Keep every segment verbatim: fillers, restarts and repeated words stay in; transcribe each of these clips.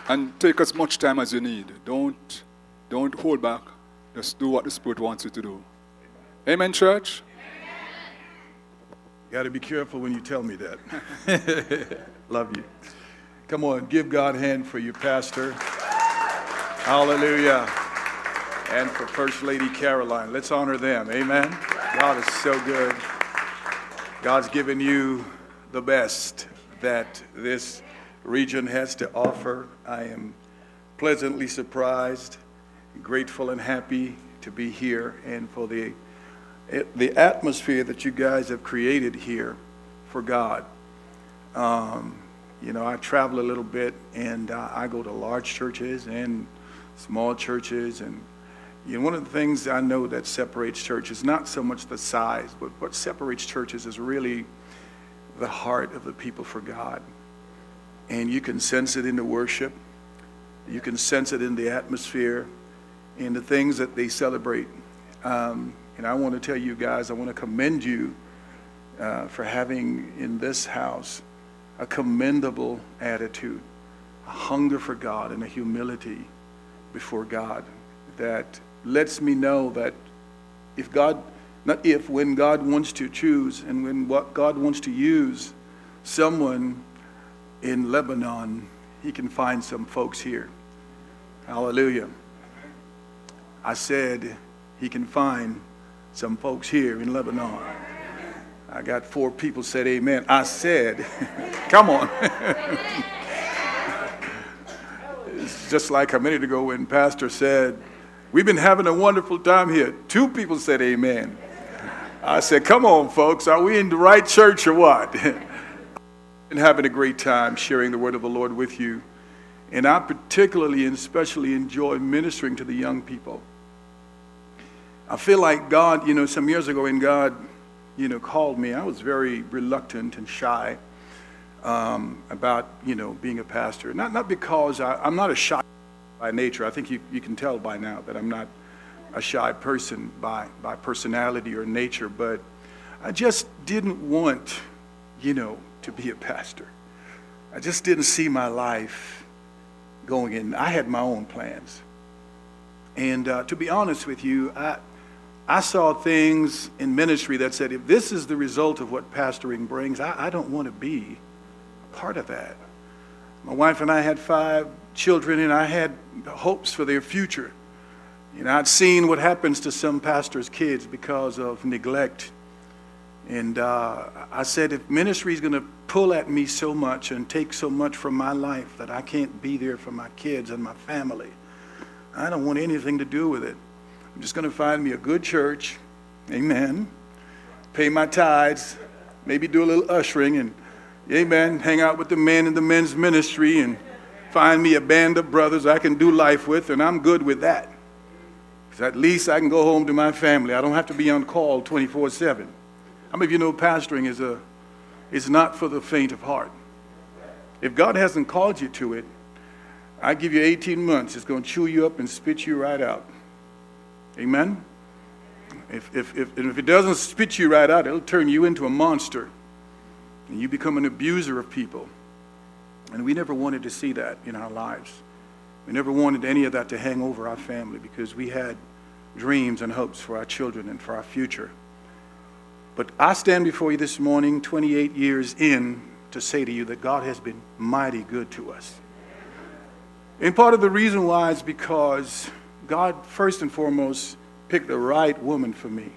And take as much time as you need. Don't, don't hold back. Just do what the Spirit wants you to do. Amen, church? You got to be careful when you tell me that. Love you. Come on, give God a hand for your pastor. Hallelujah. And for First Lady Caroline. Let's honor them. Amen. God is so good. God's given you the best that this region has to offer. I am pleasantly surprised, grateful and happy to be here and for the the atmosphere that you guys have created here for God. Um, you know, I travel a little bit, and uh, I go to large churches and small churches, and you know, one of the things I know that separates churches, not so much the size, but what separates churches is really the heart of the people for God. And you can sense it in the worship. You can sense it in the atmosphere, in the things that they celebrate. Um, and I want to tell you guys, I want to commend you uh, for having in this house a commendable attitude, a hunger for God and a humility before God that lets me know that if God, not if, when God wants to choose and when what God wants to use someone in Lebanon, he can find some folks here. Hallelujah. I said he can find some folks here in Lebanon. I got four people said amen. I said, come on. It's just like a minute ago when Pastor said, we've been having a wonderful time here. Two people said amen. I said, come on, folks. Are we in the right church or what? And having a great time sharing the word of the Lord with you. And I particularly and especially enjoy ministering to the young people. I feel like God, you know, some years ago when God, you know, called me, I was very reluctant and shy um, about, you know, being a pastor. Not not because I, I'm not a shy by nature. I think you, you can tell by now that I'm not a shy person by, by personality or nature, but I just didn't want, you know, to be a pastor. I just didn't see my life going in. I had my own plans. And uh, to be honest with you, I, I saw things in ministry that said, if this is the result of what pastoring brings, I, I don't want to be part of that. My wife and I had five children, and I had hopes for their future. You know, I'd seen what happens to some pastors' kids because of neglect. And uh, I said, if ministry is going to pull at me so much and take so much from my life that I can't be there for my kids and my family, I don't want anything to do with it. I'm just going to find me a good church, amen, pay my tithes, maybe do a little ushering, and amen, hang out with the men in the men's ministry and find me a band of brothers I can do life with, and I'm good with that. Because at least I can go home to my family. I don't have to be on call twenty-four seven. How many of you know pastoring is a is not for the faint of heart? If God hasn't called you to it, I give you eighteen months. It's going to chew you up and spit you right out. Amen? If, if, if, if it doesn't spit you right out, it'll turn you into a monster. And you become an abuser of people. And we never wanted to see that in our lives. We never wanted any of that to hang over our family because we had dreams and hopes for our children and for our future. But I stand before you this morning, twenty-eight years in, to say to you that God has been mighty good to us. And part of the reason why is because God, first and foremost, picked the right woman for me.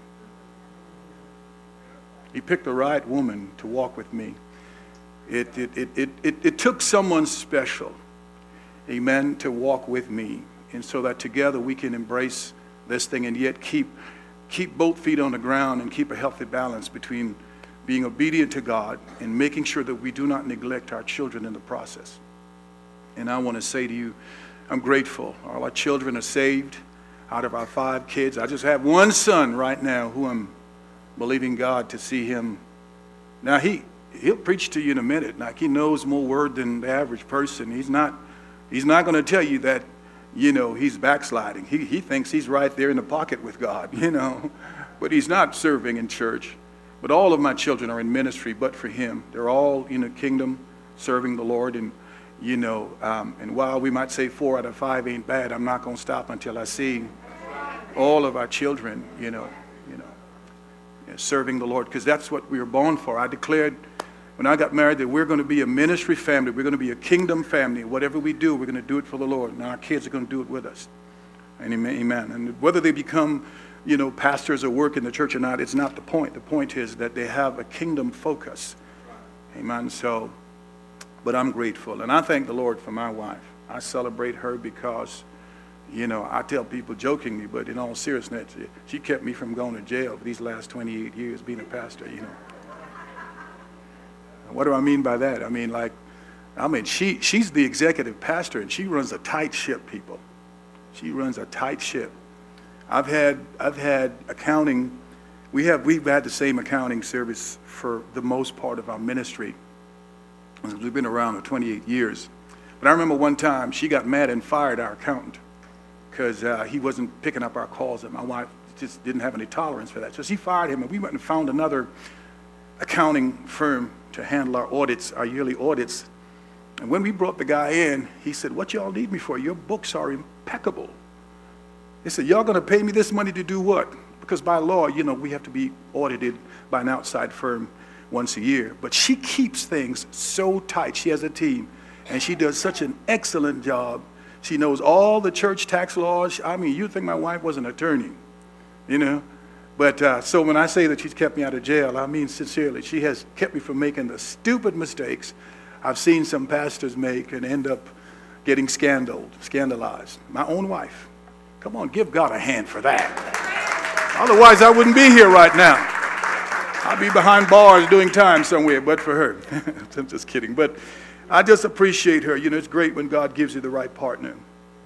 He picked the right woman to walk with me. It, it, it, it, it, it took someone special, amen, to walk with me. And so that together we can embrace this thing and yet keep, keep both feet on the ground and keep a healthy balance between being obedient to God and making sure that we do not neglect our children in the process. And I want to say to you, I'm grateful. All our children are saved. Out of our five kids, I just have one son right now who I'm believing God to see him. Now, he, he'll preach to you in a minute. Like, he knows more word than the average person. He's not, he's not going to tell you that, you know, he's backsliding. He, he thinks he's right there in the pocket with God, you know. But he's not serving in church. But all of my children are in ministry but for him. They're all in a kingdom serving the Lord. And You know, um, and while we might say four out of five ain't bad, I'm not going to stop until I see all of our children, you know, you know, serving the Lord, because that's what we were born for. I declared when I got married that we're going to be a ministry family. We're going to be a kingdom family. Whatever we do, we're going to do it for the Lord, and our kids are going to do it with us. Amen. Amen. And whether they become, you know, pastors or work in the church or not, it's not the point. The point is that they have a kingdom focus. Amen. So, but I'm grateful, and I thank the Lord for my wife. I celebrate her because, you know, I tell people jokingly, but in all seriousness, she kept me from going to jail for these last twenty-eight years being a pastor, you know. What do I mean by that? I mean, like, I mean, she she's the executive pastor, and she runs a tight ship, people. She runs a tight ship. I've had I've had accounting. We have we've had the same accounting service for the most part of our ministry. We've been around for twenty-eight years. But I remember one time she got mad and fired our accountant because uh, he wasn't picking up our calls, and my wife just didn't have any tolerance for that. So she fired him, and we went and found another accounting firm to handle our audits, our yearly audits. And when we brought the guy in, he said, "What y'all need me for? Your books are impeccable." He said, "Y'all going to pay me this money to do what?" Because by law, you know, we have to be audited by an outside firm once a year. But she keeps things so tight. She has a team, and she does such an excellent job. She knows all the church tax laws. I mean, you'd think my wife was an attorney, you know. But uh, so when I say that she's kept me out of jail, I mean sincerely. She has kept me from making the stupid mistakes I've seen some pastors make and end up getting scandaled, scandalized. My own wife. Come on, give God a hand for that. Otherwise, I wouldn't be here right now. I'd be behind bars doing time somewhere, but for her. I'm just kidding. But I just appreciate her. You know, it's great when God gives you the right partner.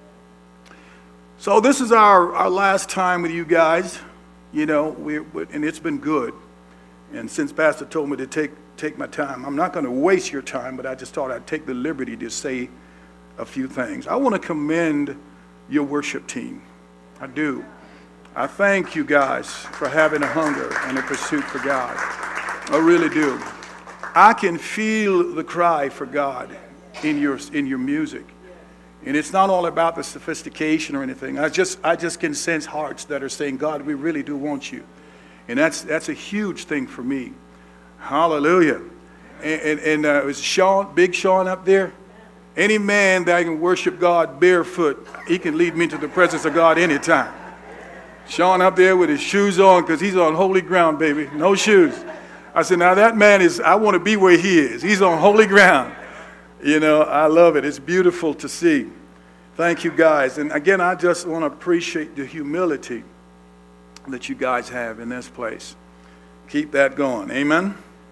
So this is our, our last time with you guys. You know, we and it's been good. And since Pastor told me to take, take my time, I'm not going to waste your time, but I just thought I'd take the liberty to say a few things. I want to commend your worship team. I do. I thank you guys for having a hunger and a pursuit for God. I really do. I can feel the cry for God in your in your music. And it's not all about the sophistication or anything. I just I just can sense hearts that are saying, "God, we really do want you." And that's that's a huge thing for me. Hallelujah. And, and, and uh, was Sean, Big Sean up there? Any man that can worship God barefoot, he can lead me into the presence of God anytime. Sean up there with his shoes on because he's on holy ground, baby. No shoes. I said, now that man is, I want to be where he is. He's on holy ground. You know, I love it. It's beautiful to see. Thank you, guys. And again, I just want to appreciate the humility that you guys have in this place. Keep that going. Amen?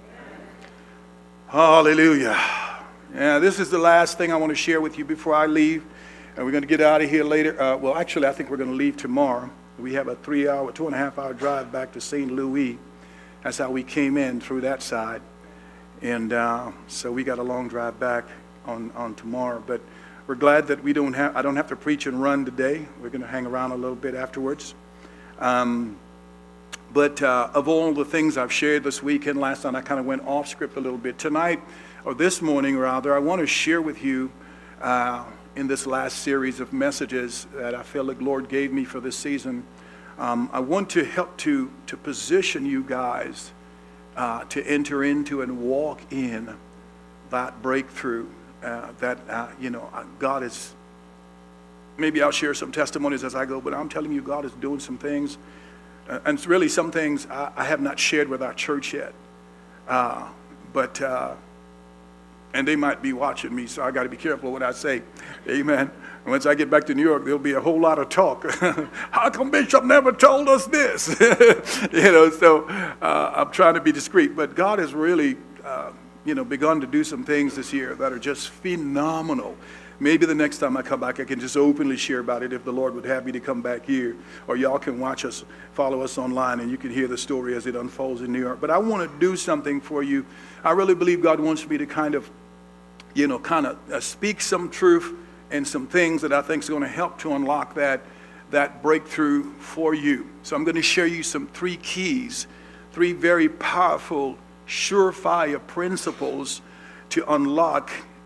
Hallelujah. Yeah, this is the last thing I want to share with you before I leave. And we're going to get out of here later. Uh, well, actually, I think we're going to leave tomorrow. We have a three-hour, two-and-a-half-hour drive back to Saint Louis. That's how we came in through that side. And uh, so we got a long drive back on, on tomorrow. But we're glad that we don't have, I don't have to preach and run today. We're going to hang around a little bit afterwards. Um, but uh, of all the things I've shared this weekend, last night I kind of went off script a little bit. Tonight, or this morning rather, I want to share with you uh, in this last series of messages that I feel like the Lord gave me for this season. Um, I want to help to, to position you guys uh, to enter into and walk in that breakthrough uh, that, uh, you know, God is, maybe I'll share some testimonies as I go, but I'm telling you God is doing some things. Uh, and it's really some things I, I have not shared with our church yet. Uh, but, uh, and they might be watching me, so I got to be careful what I say. Amen. Once I get back to New York, there'll be a whole lot of talk. How come Bishop never told us this? you know, so uh, I'm trying to be discreet. But God has really, uh, you know, begun to do some things this year that are just phenomenal. Maybe the next time I come back, I can just openly share about it if the Lord would have me to come back here. Or y'all can watch us, follow us online, and you can hear the story as it unfolds in New York. But I want to do something for you. I really believe God wants me to kind of, you know, kind of uh, speak some truth and some things that I think is going to help to unlock that, that breakthrough for you. So I'm going to share you some three keys, three very powerful, surefire principles to unlock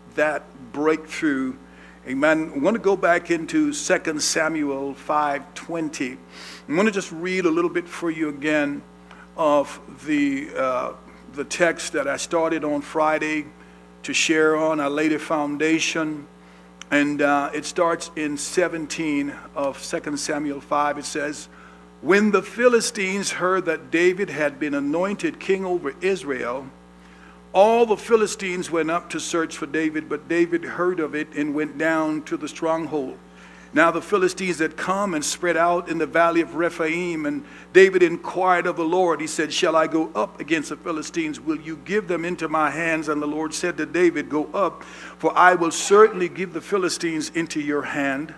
that breakthrough. Amen. I want to go back into Second Samuel five twenty. I want to just read a little bit for you again of the, uh, the text that I started on Friday to share on. I laid a foundation. And uh, it starts in seventeen of Second Samuel five. It says, when the Philistines heard that David had been anointed king over Israel, all the Philistines went up to search for David, but David heard of it and went down to the stronghold. Now the Philistines had come and spread out in the valley of Rephaim, and David inquired of the Lord. He said, shall I go up against the Philistines? Will you give them into my hands? And the Lord said to David, go up, for I will certainly give the Philistines into your hand.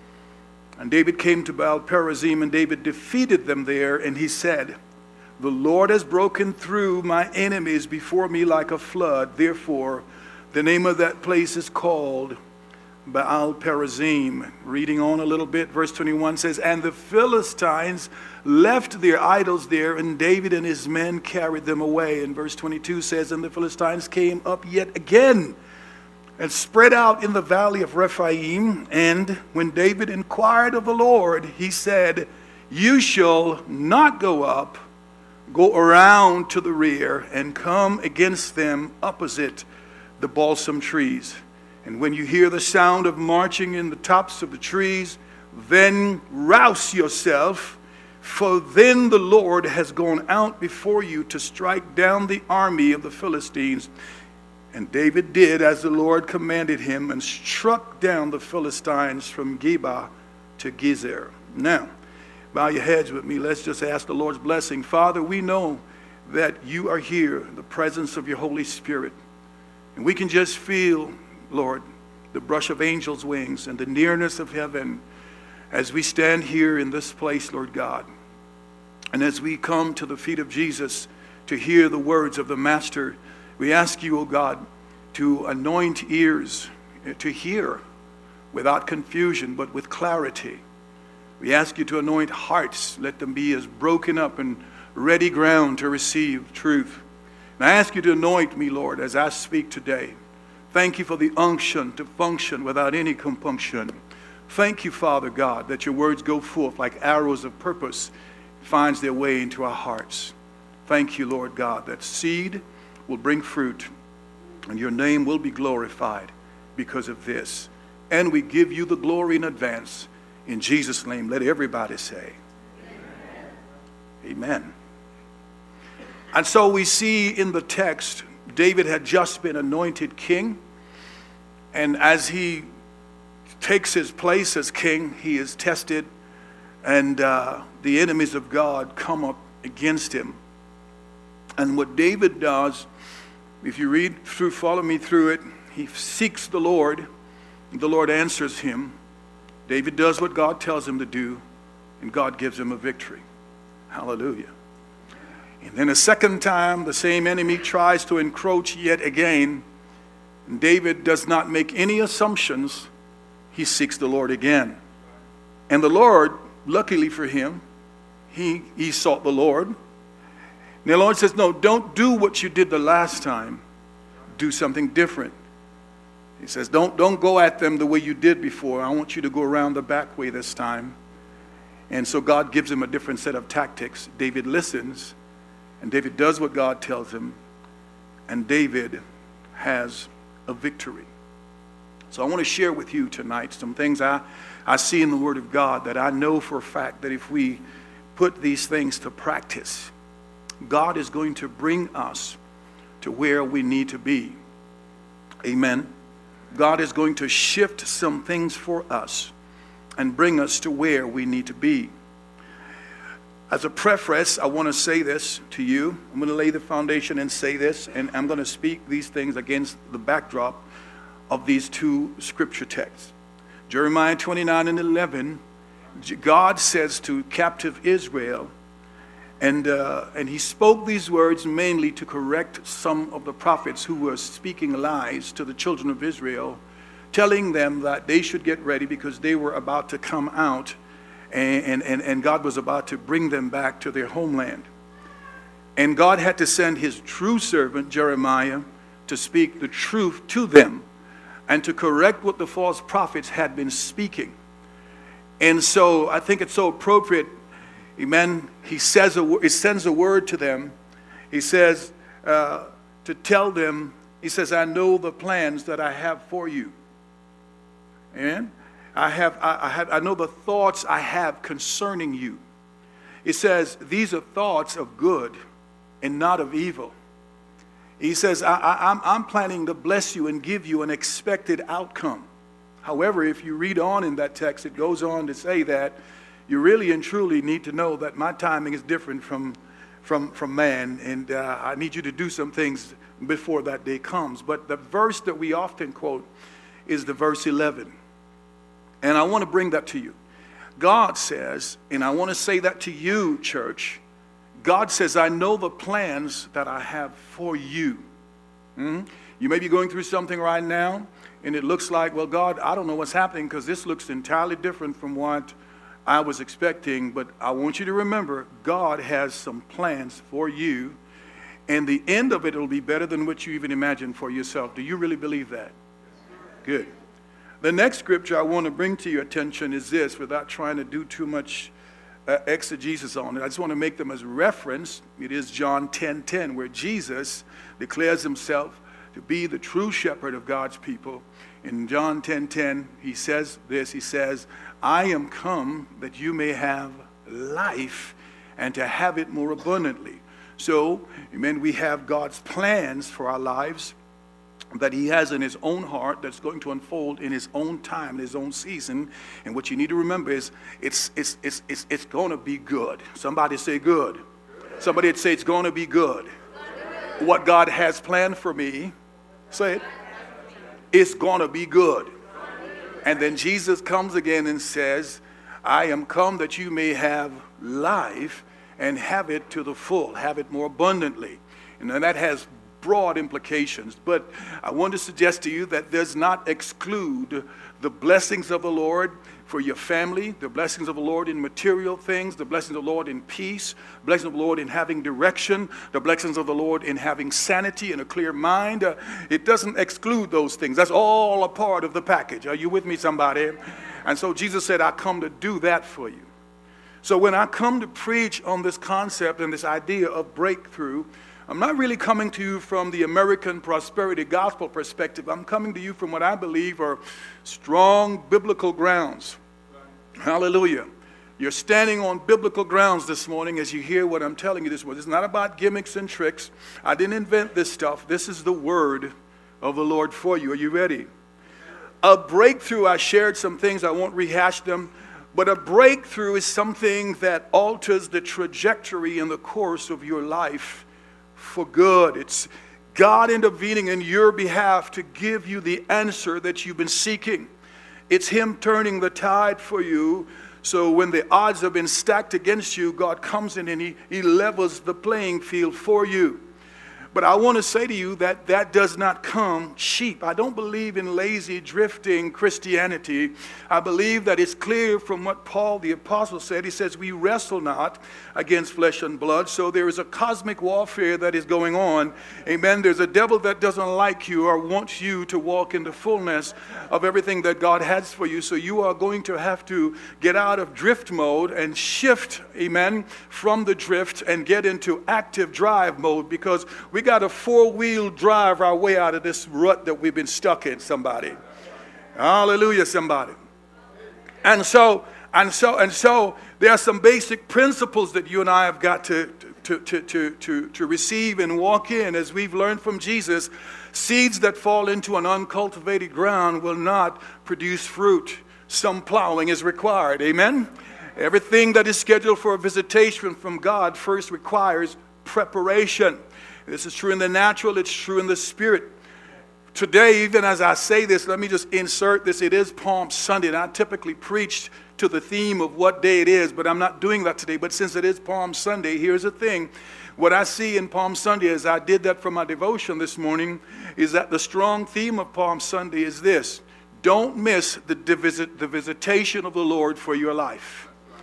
And David came to Baal Perazim, and David defeated them there, and he said, the Lord has broken through my enemies before me like a flood. Therefore, the name of that place is called Baal Perazim. Reading on a little bit, verse twenty-one says, and the Philistines left their idols there, and David and his men carried them away. And verse twenty-two says, and the Philistines came up yet again and spread out in the valley of Rephaim. And when David inquired of the Lord, he said, you shall not go up, go around to the rear and come against them opposite the balsam trees. And when you hear the sound of marching in the tops of the trees, then rouse yourself, for then the Lord has gone out before you to strike down the army of the Philistines. And David did as the Lord commanded him, and struck down the Philistines from Geba to Gezer. Now, bow your heads with me. Let's just ask the Lord's blessing. Father, we know that you are here, the presence of your Holy Spirit. And we can just feel, Lord, the brush of angels' wings and the nearness of heaven as we stand here in this place, Lord God. And as we come to the feet of Jesus to hear the words of the Master, we ask you, O God, to anoint ears to hear without confusion, but with clarity. We ask you to anoint hearts. Let them be as broken up and ready ground to receive truth. And I ask you to anoint me, Lord, as I speak today. Thank you for the unction to function without any compunction. Thank you, Father God, that your words go forth like arrows of purpose, finds their way into our hearts. Thank you, Lord God, that seed will bring fruit and your name will be glorified because of this. And we give you the glory in advance. In Jesus' name, let everybody say, Amen. Amen. And so we see in the text, David had just been anointed king. And as he takes his place as king, he is tested. And uh, the enemies of God come up against him. And what David does, if you read through, follow me through it, he seeks the Lord. The Lord answers him. David does what God tells him to do, and God gives him a victory. Hallelujah. And then a second time, the same enemy tries to encroach yet again. And David does not make any assumptions. He seeks the Lord again. And the Lord, luckily for him, he, he sought the Lord. And the Lord says, no, don't do what you did the last time. Do something different. He says, don't, don't go at them the way you did before. I want you to go around the back way this time. And so God gives him a different set of tactics. David listens, and David does what God tells him, and David has a victory. So I want to share with you tonight some things I, I see in the Word of God that I know for a fact that if we put these things to practice, God is going to bring us to where we need to be. Amen. God is going to shift some things for us and bring us to where we need to be. As a preface, I want to say this to you. I'm going to lay the foundation and say this, and I'm going to speak these things against the backdrop of these two scripture texts. Jeremiah twenty-nine and eleven, God says to captive Israel, and, uh, and he spoke these words mainly to correct some of the prophets who were speaking lies to the children of Israel, telling them that they should get ready because they were about to come out, and, and, and God was about to bring them back to their homeland. And God had to send his true servant, Jeremiah, to speak the truth to them. and to correct what the false prophets had been speaking. And so I think it's so appropriate, amen, he says a, he sends a word to them. He says uh, to tell them, he says, I know the plans that I have for you. Amen. I have, I, I have, I know the thoughts I have concerning you. It says, these are thoughts of good and not of evil. He says, I, I, I'm, I'm planning to bless you and give you an expected outcome. However, if you read on in that text, it goes on to say that you really and truly need to know that my timing is different from, from, from man, and uh, I need you to do some things before that day comes. But the verse that we often quote is the verse eleven. And I want to bring that to you. God says, and I want to say that to you, church, God says, I know the plans that I have for you. Mm-hmm. You may be going through something right now, and it looks like, well, God, I don't know what's happening because this looks entirely different from what I was expecting. But I want you to remember, God has some plans for you, and the end of it will be better than what you even imagined for yourself. Do you really believe that? Good. The next scripture I want to bring to your attention is this, without trying to do too much uh, exegesis on it. I just want to make them as reference. It is John ten ten, where Jesus declares himself to be the true shepherd of God's people. In John ten ten, he says this, he says, I am come that you may have life and to have it more abundantly. So, amen, we have God's plans for our lives that he has in his own heart that's going to unfold in his own time, in his own season. And what you need to remember is it's it's it's it's, it's going to be good. Somebody say good. Good. Somebody would say it's going to be good. Good. What God has planned for me, say it, it's going to be good. And then Jesus comes again and says, I am come that you may have life and have it to the full, have it more abundantly. And then that has broad implications, but I want to suggest to you that does not exclude the blessings of the Lord for your family, the blessings of the Lord in material things, the blessings of the Lord in peace, the blessings of the Lord in having direction, the blessings of the Lord in having sanity and a clear mind. Uh, it doesn't exclude those things. That's all a part of the package. Are you with me, somebody? And so Jesus said, I come to do that for you. So when I come to preach on this concept and this idea of breakthrough, I'm not really coming to you from the American prosperity gospel perspective. I'm coming to you from what I believe are strong biblical grounds. Hallelujah. You're standing on biblical grounds this morning as you hear what I'm telling you this morning. It's not about gimmicks and tricks. I didn't invent this stuff. This is the word of the Lord for you. Are you ready? A breakthrough, I shared some things. I won't rehash them. But a breakthrough is something that alters the trajectory and the course of your life for good. It's God intervening in your behalf to give you the answer that you've been seeking. It's him turning the tide for you. So when the odds have been stacked against you, God comes in and he, he levels the playing field for you. But I want to say to you that that does not come cheap. I don't believe in lazy, drifting Christianity. I believe that it's clear from what Paul the apostle said. He says, we wrestle not against flesh and blood. So there is a cosmic warfare that is going on. Amen. There's a devil that doesn't like you or wants you to walk in the fullness of everything that God has for you. So you are going to have to get out of drift mode and shift, amen, from the drift and get into active drive mode, because we got to four-wheel drive our way out of this rut that we've been stuck in, somebody. Hallelujah, somebody. And so, and so, and so, there are some basic principles that you and I have got to, to, to, to, to, to receive and walk in. As we've learned from Jesus, seeds that fall into an uncultivated ground will not produce fruit. Some plowing is required. Amen? Everything that is scheduled for a visitation from God first requires preparation. This is true in the natural, it's true in the spirit. Today, even as I say this, let me just insert this. It is Palm Sunday, and I typically preach to the theme of what day it is, but I'm not doing that today. But since it is Palm Sunday, here's the thing. What I see in Palm Sunday, as I did that for my devotion this morning, is that the strong theme of Palm Sunday is this: don't miss the, visit, the visitation of the Lord for your life.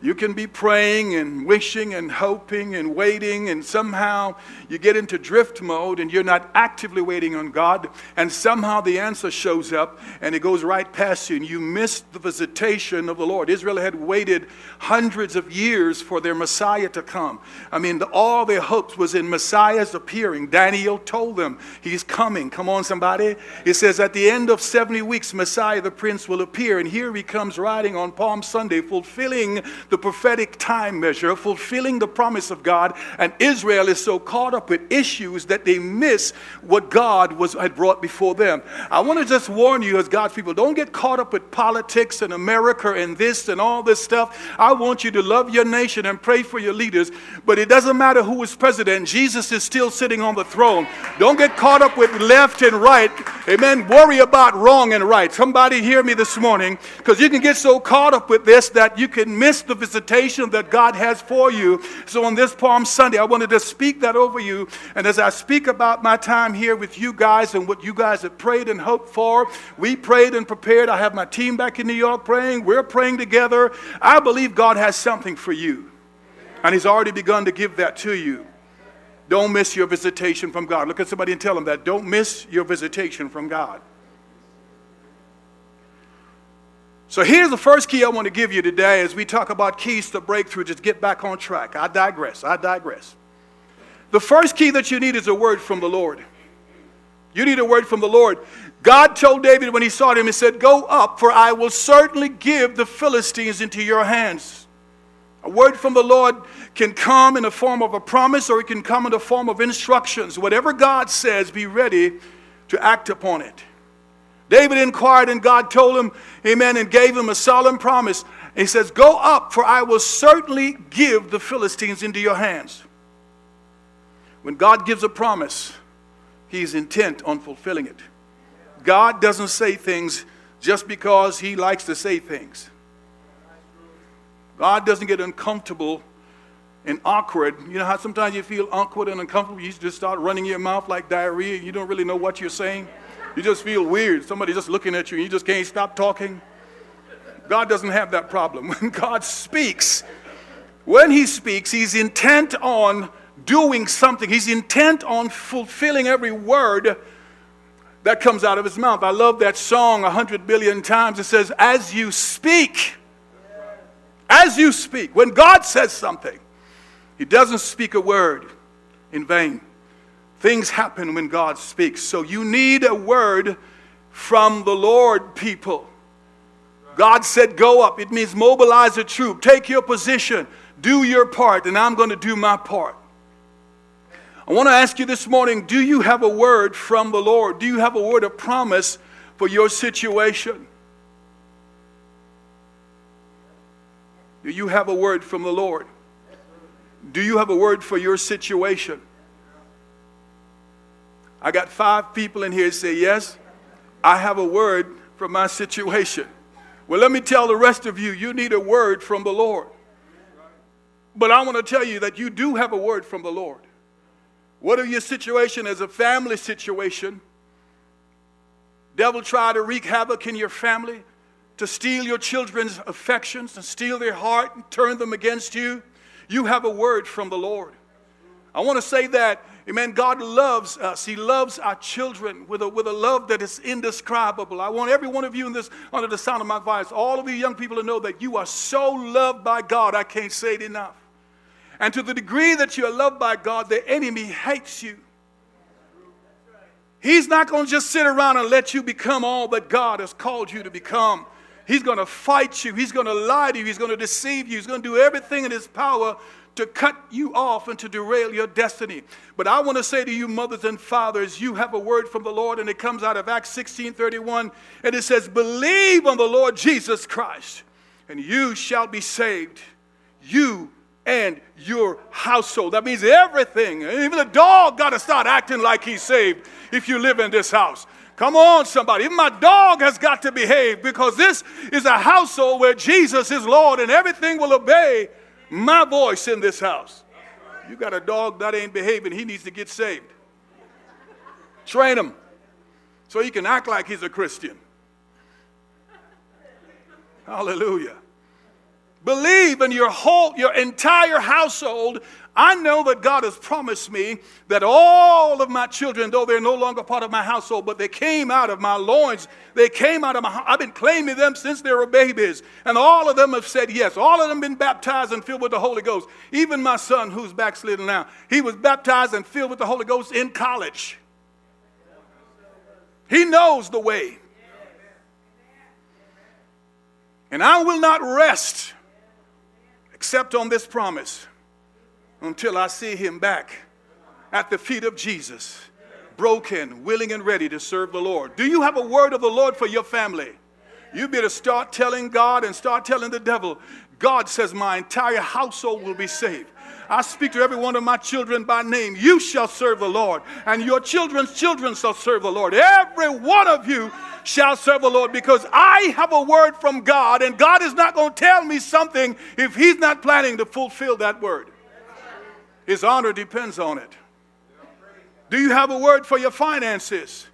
You can be praying and wishing and hoping and waiting, and somehow you get into drift mode and you're not actively waiting on God, and somehow the answer shows up and it goes right past you and you miss the visitation of the Lord. Israel had waited hundreds of years for their Messiah to come. I mean, the, all their hopes was in Messiah's appearing. Daniel told them he's coming. Come on, somebody. It says at the end of seventy weeks, Messiah the Prince will appear, and here he comes riding on Palm Sunday, fulfilling the prophetic time measure, fulfilling the promise of God. And Israel is so caught up with issues that they miss what God was had brought before them. I want to just warn you as God's people, don't get caught up with politics and America and this and all this stuff. I want you to love your nation and pray for your leaders, but it doesn't matter who is president. Jesus is still sitting on the throne. Don't get caught up with left and right. Amen. Worry about wrong and right. Somebody hear me this morning, because you can get so caught up with this that you can miss the visitation that God has for you. So on this Palm Sunday, I wanted to speak that over you. And as I speak about my time here with you guys and what you guys have prayed and hoped for, we prayed and prepared. I have my team back in New York praying. We're praying together. I believe God has something for you. And He's already begun to give that to you. Don't miss your visitation from God. Look at somebody and tell them that. Don't miss your visitation from God. So here's the first key I want to give you today as we talk about keys to breakthrough. Just get back on track. I digress. I digress. The first key that you need is a word from the Lord. You need a word from the Lord. God told David when he saw him, he said, "Go up, for I will certainly give the Philistines into your hands." A word from the Lord can come in the form of a promise, or it can come in the form of instructions. Whatever God says, be ready to act upon it. David inquired, and God told him, amen, and gave him a solemn promise. He says, "Go up, for I will certainly give the Philistines into your hands." When God gives a promise, He's intent on fulfilling it. God doesn't say things just because He likes to say things. God doesn't get uncomfortable and awkward. You know how sometimes you feel awkward and uncomfortable? You just start running your mouth like diarrhea. You don't really know what you're saying. You just feel weird. Somebody just looking at you and you just can't stop talking. God doesn't have that problem. When God speaks, when He speaks, He's intent on doing something. He's intent on fulfilling every word that comes out of His mouth. I love that song a hundred billion times. It says, "As you speak, as you speak." When God says something, He doesn't speak a word in vain. Things happen when God speaks. So you need a word from the Lord, people. God said, "Go up." It means mobilize a troop. Take your position. Do your part, and I'm going to do my part. I want to ask you this morning, do you have a word from the Lord? Do you have a word of promise for your situation? Do you have a word from the Lord? Do you have a word for your situation? I got five people in here that say, "Yes, I have a word for my situation." Well, let me tell the rest of you, you need a word from the Lord. But I want to tell you that you do have a word from the Lord. Whatever your situation is, a family situation, devil try to wreak havoc in your family, to steal your children's affections, and steal their heart and turn them against you, you have a word from the Lord. I want to say that, amen, God loves us. He loves our children with a, with a love that is indescribable. I want every one of you in this, under the sound of my voice, all of you young people to know that you are so loved by God, I can't say it enough. And to the degree that you are loved by God, the enemy hates you. He's not going to just sit around and let you become all that God has called you to become. He's going to fight you. He's going to lie to you. He's going to deceive you. He's going to do everything in his power to cut you off and to derail your destiny. But I want to say to you, mothers and fathers, you have a word from the Lord, and it comes out of Acts sixteen thirty-one, and it says, "Believe on the Lord Jesus Christ, and you shall be saved, you and your household." That means everything. Even the dog got to start acting like he's saved if you live in this house. Come on, somebody. Even my dog has got to behave, because this is a household where Jesus is Lord, and everything will obey my voice in this house. You got a dog that ain't behaving, he needs to get saved. Train him so he can act like he's a Christian. Hallelujah. believe in your whole, your entire household, I know that God has promised me that all of my children, though they're no longer part of my household, but they came out of my loins, they came out of my, I've been claiming them since they were babies. And all of them have said yes. All of them been baptized and filled with the Holy Ghost. Even my son, who's backslidden now, he was baptized and filled with the Holy Ghost in college. He knows the way. And I will not rest except on this promise until I see him back at the feet of Jesus, broken, willing, and ready to serve the Lord. Do you have a word of the Lord for your family? You better start telling God and start telling the devil, God says my entire household will be saved. I speak to every one of my children by name. You shall serve the Lord, and your children's children shall serve the Lord. Every one of you shall serve the Lord, because I have a word from God, and God is not going to tell me something if he's not planning to fulfill that word. His honor depends on it. Do you have a word for your finances?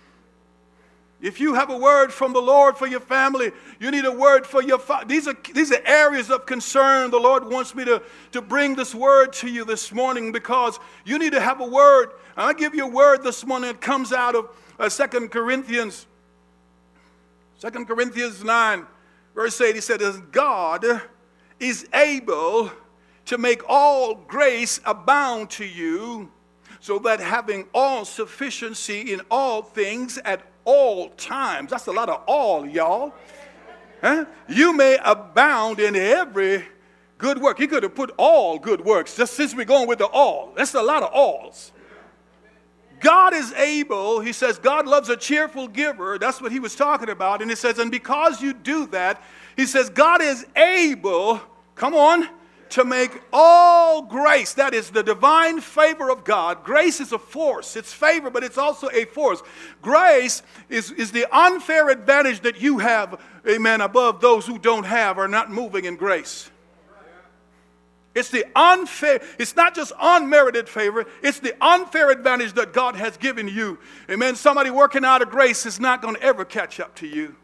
If you have a word from the Lord for your family, you need a word for your fa- these are these are areas of concern. The Lord wants me to, to bring this word to you this morning, because you need to have a word. And I give you a word this morning. It comes out of uh, Second Corinthians, Second Corinthians nine, verse eight. He said, "As God is able to make all grace abound to you, so that having all sufficiency in all things at all times," that's a lot of all, y'all, huh? "you may abound in every good work." He could have put all good works, just since we're going with the all. That's a lot of alls. God is able, he says, God loves a cheerful giver. That's what he was talking about. And he says, and because you do that, he says, God is able, come on, to make all grace, that is the divine favor of God. Grace is a force. It's favor, but it's also a force. Grace is, is the unfair advantage that you have, amen, above those who don't have or not moving in grace. It's the unfair, it's not just unmerited favor, it's the unfair advantage that God has given you. Amen. Somebody working out of grace is not going to ever catch up to you.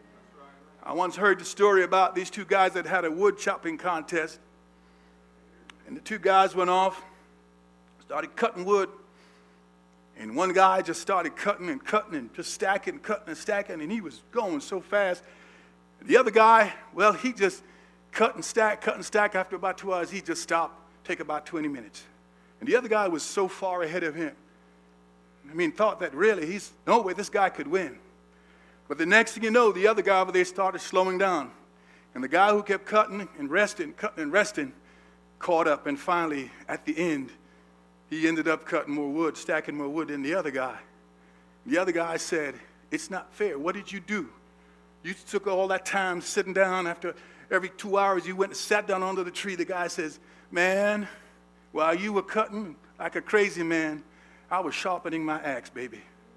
I once heard the story about these two guys that had a wood chopping contest. And the two guys went off, started cutting wood. And one guy just started cutting and cutting and just stacking, cutting and stacking. And he was going so fast. The other guy, well, he just cut and stack, cut and stack. After about two hours, he just stopped, take about twenty minutes. And the other guy was so far ahead of him. I mean, thought that really, he's no way this guy could win. But the next thing you know, the other guy over there started slowing down. And the guy who kept cutting and resting, cutting and resting, caught up, and finally, at the end, he ended up cutting more wood, stacking more wood than the other guy. The other guy said, "It's not fair. What did you do? You took all that time sitting down. After every two hours, you went and sat down under the tree." The guy says, "Man, while you were cutting like a crazy man, I was sharpening my axe, baby."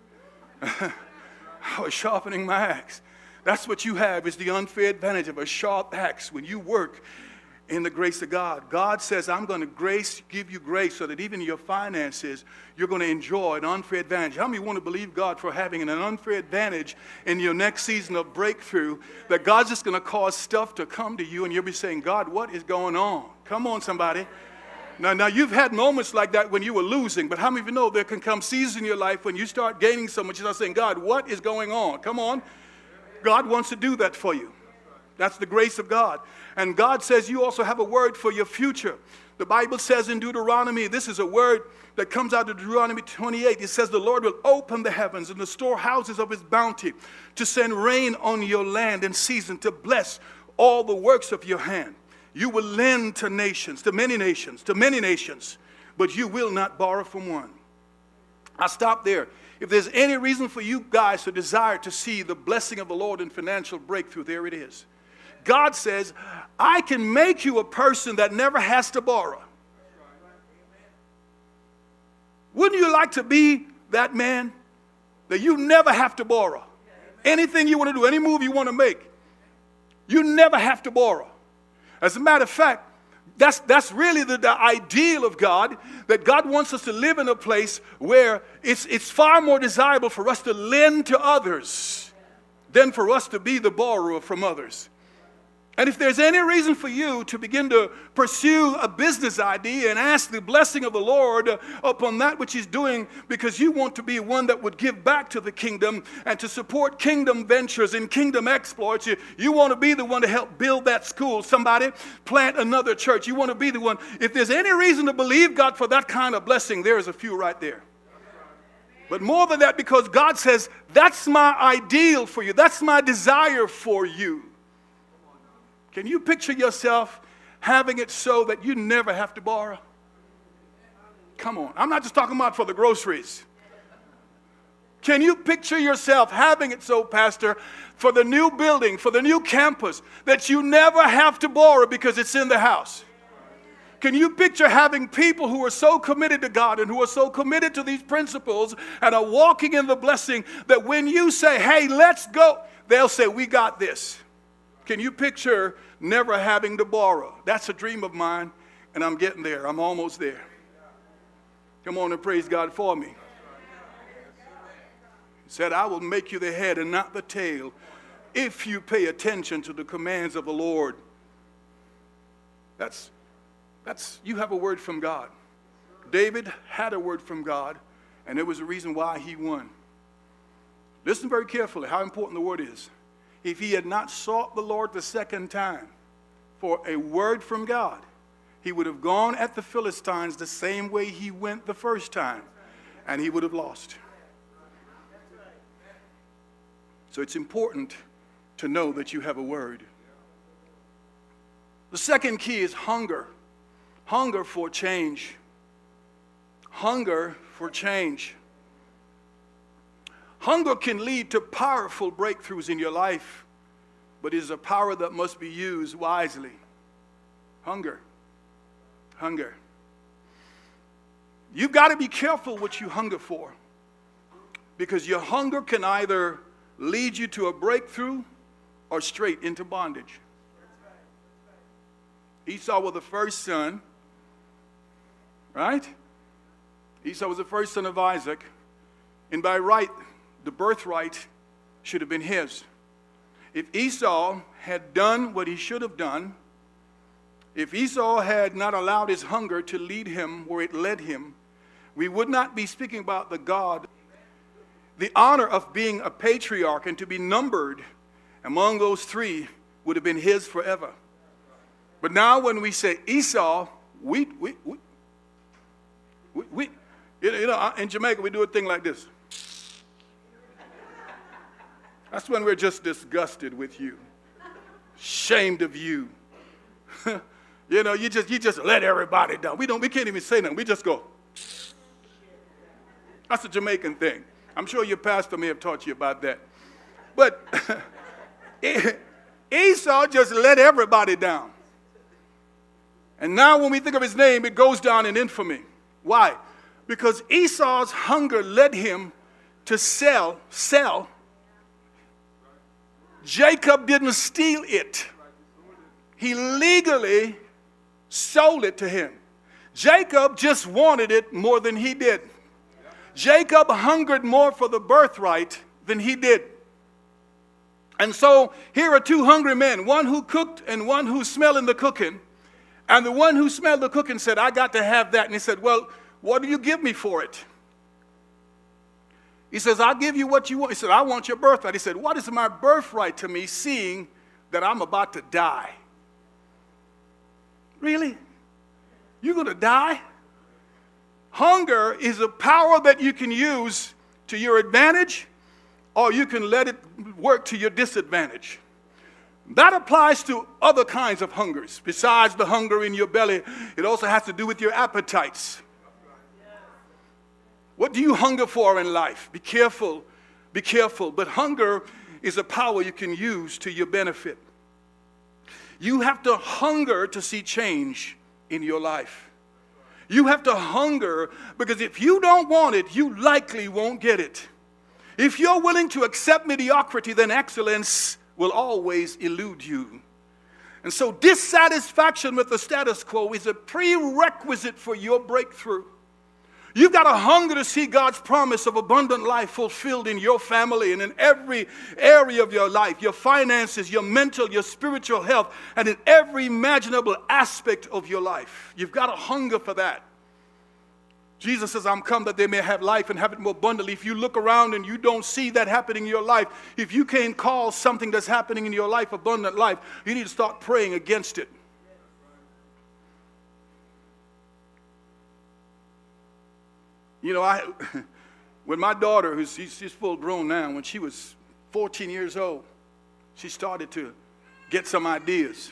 I was sharpening my axe. That's what you have, is the unfair advantage of a sharp axe when you work in the grace of God. God says, I'm going to grace, give you grace so that even in your finances, you're going to enjoy an unfair advantage. How many want to believe God for having an unfair advantage in your next season of breakthrough, that God's just going to cause stuff to come to you and you'll be saying, God, what is going on? Come on, somebody. Now, now, you've had moments like that when you were losing, but how many of you know there can come seasons in your life when you start gaining so much, you start saying, God, what is going on? Come on. God wants to do that for you. That's the grace of God. And God says you also have a word for your future. The Bible says in Deuteronomy, this is a word that comes out of Deuteronomy twenty-eight. It says the Lord will open the heavens and the storehouses of his bounty to send rain on your land in season, to bless all the works of your hand. You will lend to nations, to many nations, to many nations, but you will not borrow from one. I stop there. If there's any reason for you guys to desire to see the blessing of the Lord in financial breakthrough, there it is. God says, I can make you a person that never has to borrow. Wouldn't you like to be that man that you never have to borrow? Anything you want to do, any move you want to make, you never have to borrow. As a matter of fact, that's, that's really the, the ideal of God, that God wants us to live in a place where it's, it's far more desirable for us to lend to others than for us to be the borrower from others. And if there's any reason for you to begin to pursue a business idea and ask the blessing of the Lord upon that which he's doing, because you want to be one that would give back to the kingdom and to support kingdom ventures and kingdom exploits, you, you want to be the one to help build that school. Somebody plant another church. You want to be the one. If there's any reason to believe God for that kind of blessing, there's a few right there. But more than that, because God says, that's my ideal for you. That's my desire for you. Can you picture yourself having it so that you never have to borrow? Come on. I'm not just talking about for the groceries. Can you picture yourself having it so, Pastor, for the new building, for the new campus, that you never have to borrow because it's in the house? Can you picture having people who are so committed to God and who are so committed to these principles and are walking in the blessing that when you say, hey, let's go, they'll say, we got this. Can you picture never having to borrow? That's a dream of mine, and I'm getting there. I'm almost there. Come on and praise God for me. He said, I will make you the head and not the tail if you pay attention to the commands of the Lord. That's, that's, you have a word from God. David had a word from God, and there was a reason why he won. Listen very carefully how important the word is. If he had not sought the Lord the second time for a word from God, he would have gone at the Philistines the same way he went the first time, and he would have lost. So it's important to know that you have a word. The second key is hunger. Hunger for change. Hunger for change. Hunger can lead to powerful breakthroughs in your life, but it is a power that must be used wisely. Hunger. Hunger. You've got to be careful what you hunger for, because your hunger can either lead you to a breakthrough or straight into bondage. Esau was the first son, right? Esau was the first son of Isaac, and by right, the birthright should have been his. If Esau had done what he should have done, if Esau had not allowed his hunger to lead him where it led him, we would not be speaking about the God. The honor of being a patriarch and to be numbered among those three would have been his forever. But now when we say Esau, we, we, we, we, we you know, in Jamaica we do a thing like this. That's when we're just disgusted with you, shamed of you. You know, you just you just let everybody down. We don't. We can't even say nothing. We just go. That's a Jamaican thing. I'm sure your pastor may have taught you about that. But Esau just let everybody down. And now when we think of his name, it goes down in infamy. Why? Because Esau's hunger led him to sell, sell. Jacob didn't steal it. He legally sold it to him. Jacob just wanted it more than he did. Jacob hungered more for the birthright than he did. And so here are two hungry men, one who cooked and one who's smelling the cooking. And the one who smelled the cooking said, I got to have that. And he said, well, what do you give me for it? He says, I'll give you what you want. He said, I want your birthright. He said, what is my birthright to me, seeing that I'm about to die? Really? You're going to die? Hunger is a power that you can use to your advantage, or you can let it work to your disadvantage. That applies to other kinds of hungers. Besides the hunger in your belly, it also has to do with your appetites. What do you hunger for in life? Be careful, be careful. But hunger is a power you can use to your benefit. You have to hunger to see change in your life. You have to hunger, because if you don't want it, you likely won't get it. If you're willing to accept mediocrity, then excellence will always elude you. And so dissatisfaction with the status quo is a prerequisite for your breakthrough. You've got a hunger to see God's promise of abundant life fulfilled in your family and in every area of your life, your finances, your mental, your spiritual health, and in every imaginable aspect of your life. You've got a hunger for that. Jesus says, I'm come that they may have life and have it more abundantly. If you look around and you don't see that happening in your life, if you can't call something that's happening in your life abundant life, you need to start praying against it. You know, I, when my daughter, who's she's full grown now, when she was fourteen years old, she started to get some ideas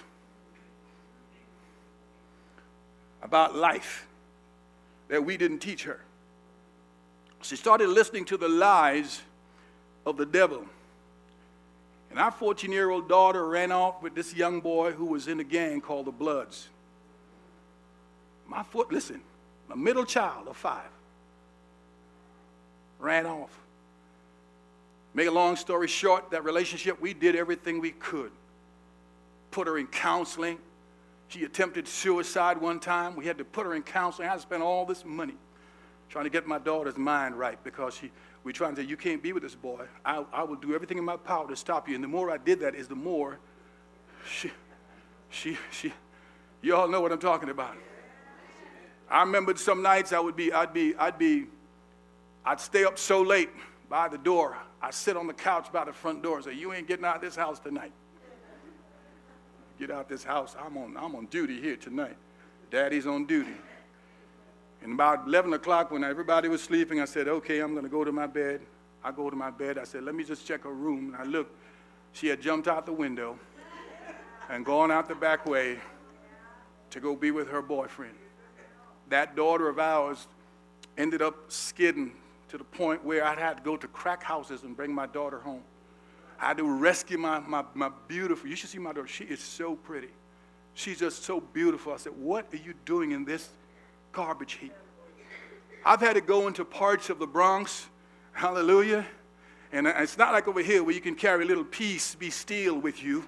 about life that we didn't teach her. She started listening to the lies of the devil. And our fourteen-year-old daughter ran off with this young boy who was in a gang called the Bloods. My foot, listen, a middle child of five ran off. Make a long story short, that relationship, we did everything we could. Put her in counseling. She attempted suicide one time. We had to put her in counseling. I had to spend all this money trying to get my daughter's mind right because she, we trying to say, you can't be with this boy. I, I will do everything in my power to stop you. And the more I did that is the more she, she, she, you all know what I'm talking about. I remember some nights I would be, I'd be, I'd be, I'd stay up so late by the door. I'd sit on the couch by the front door and say, you ain't getting out of this house tonight. Get out this house. I'm on, I'm on duty here tonight. Daddy's on duty. And about eleven o'clock when everybody was sleeping, I said, okay, I'm going to go to my bed. I go to my bed. I said, let me just check her room. And I looked. She had jumped out the window and gone out the back way to go be with her boyfriend. That daughter of ours ended up skidding to the point where I had to go to crack houses and bring my daughter home. I had to rescue my, my, my beautiful, you should see my daughter. She is so pretty. She's just so beautiful. I said, what are you doing in this garbage heap? I've had to go into parts of the Bronx, hallelujah, and it's not like over here where you can carry a little piece, be steel with you.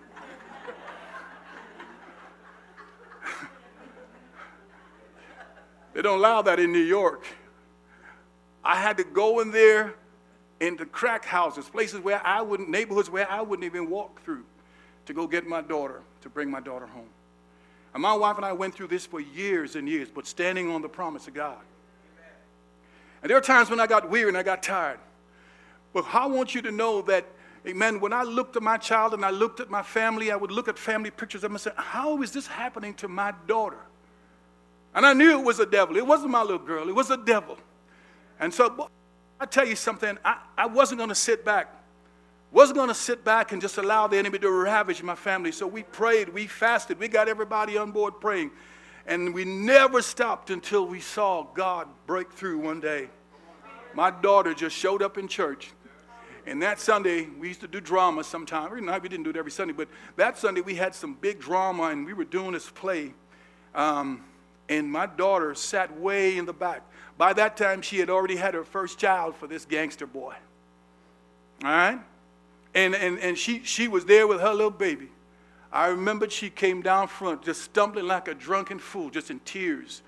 They don't allow that in New York. I had to go in there into crack houses, places where I wouldn't, neighborhoods where I wouldn't even walk through to go get my daughter, to bring my daughter home. And my wife and I went through this for years and years, but standing on the promise of God. And there are times when I got weary and I got tired. But I want you to know that, amen, when I looked at my child and I looked at my family, I would look at family pictures of them and say, how is this happening to my daughter? And I knew it was a devil. It wasn't my little girl. It was a devil. And so I tell you something, I, I wasn't going to sit back. Wasn't going to sit back and just allow the enemy to ravage my family. So we prayed, we fasted, we got everybody on board praying. And we never stopped until we saw God break through one day. My daughter just showed up in church. And that Sunday, we used to do drama sometime. We didn't do it every Sunday, but that Sunday we had some big drama and we were doing this play. Um, and my daughter sat way in the back. By that time, she had already had her first child for this gangster boy. All right? And, and, and she, she was there with her little baby. I remembered she came down front, just stumbling like a drunken fool, just in tears.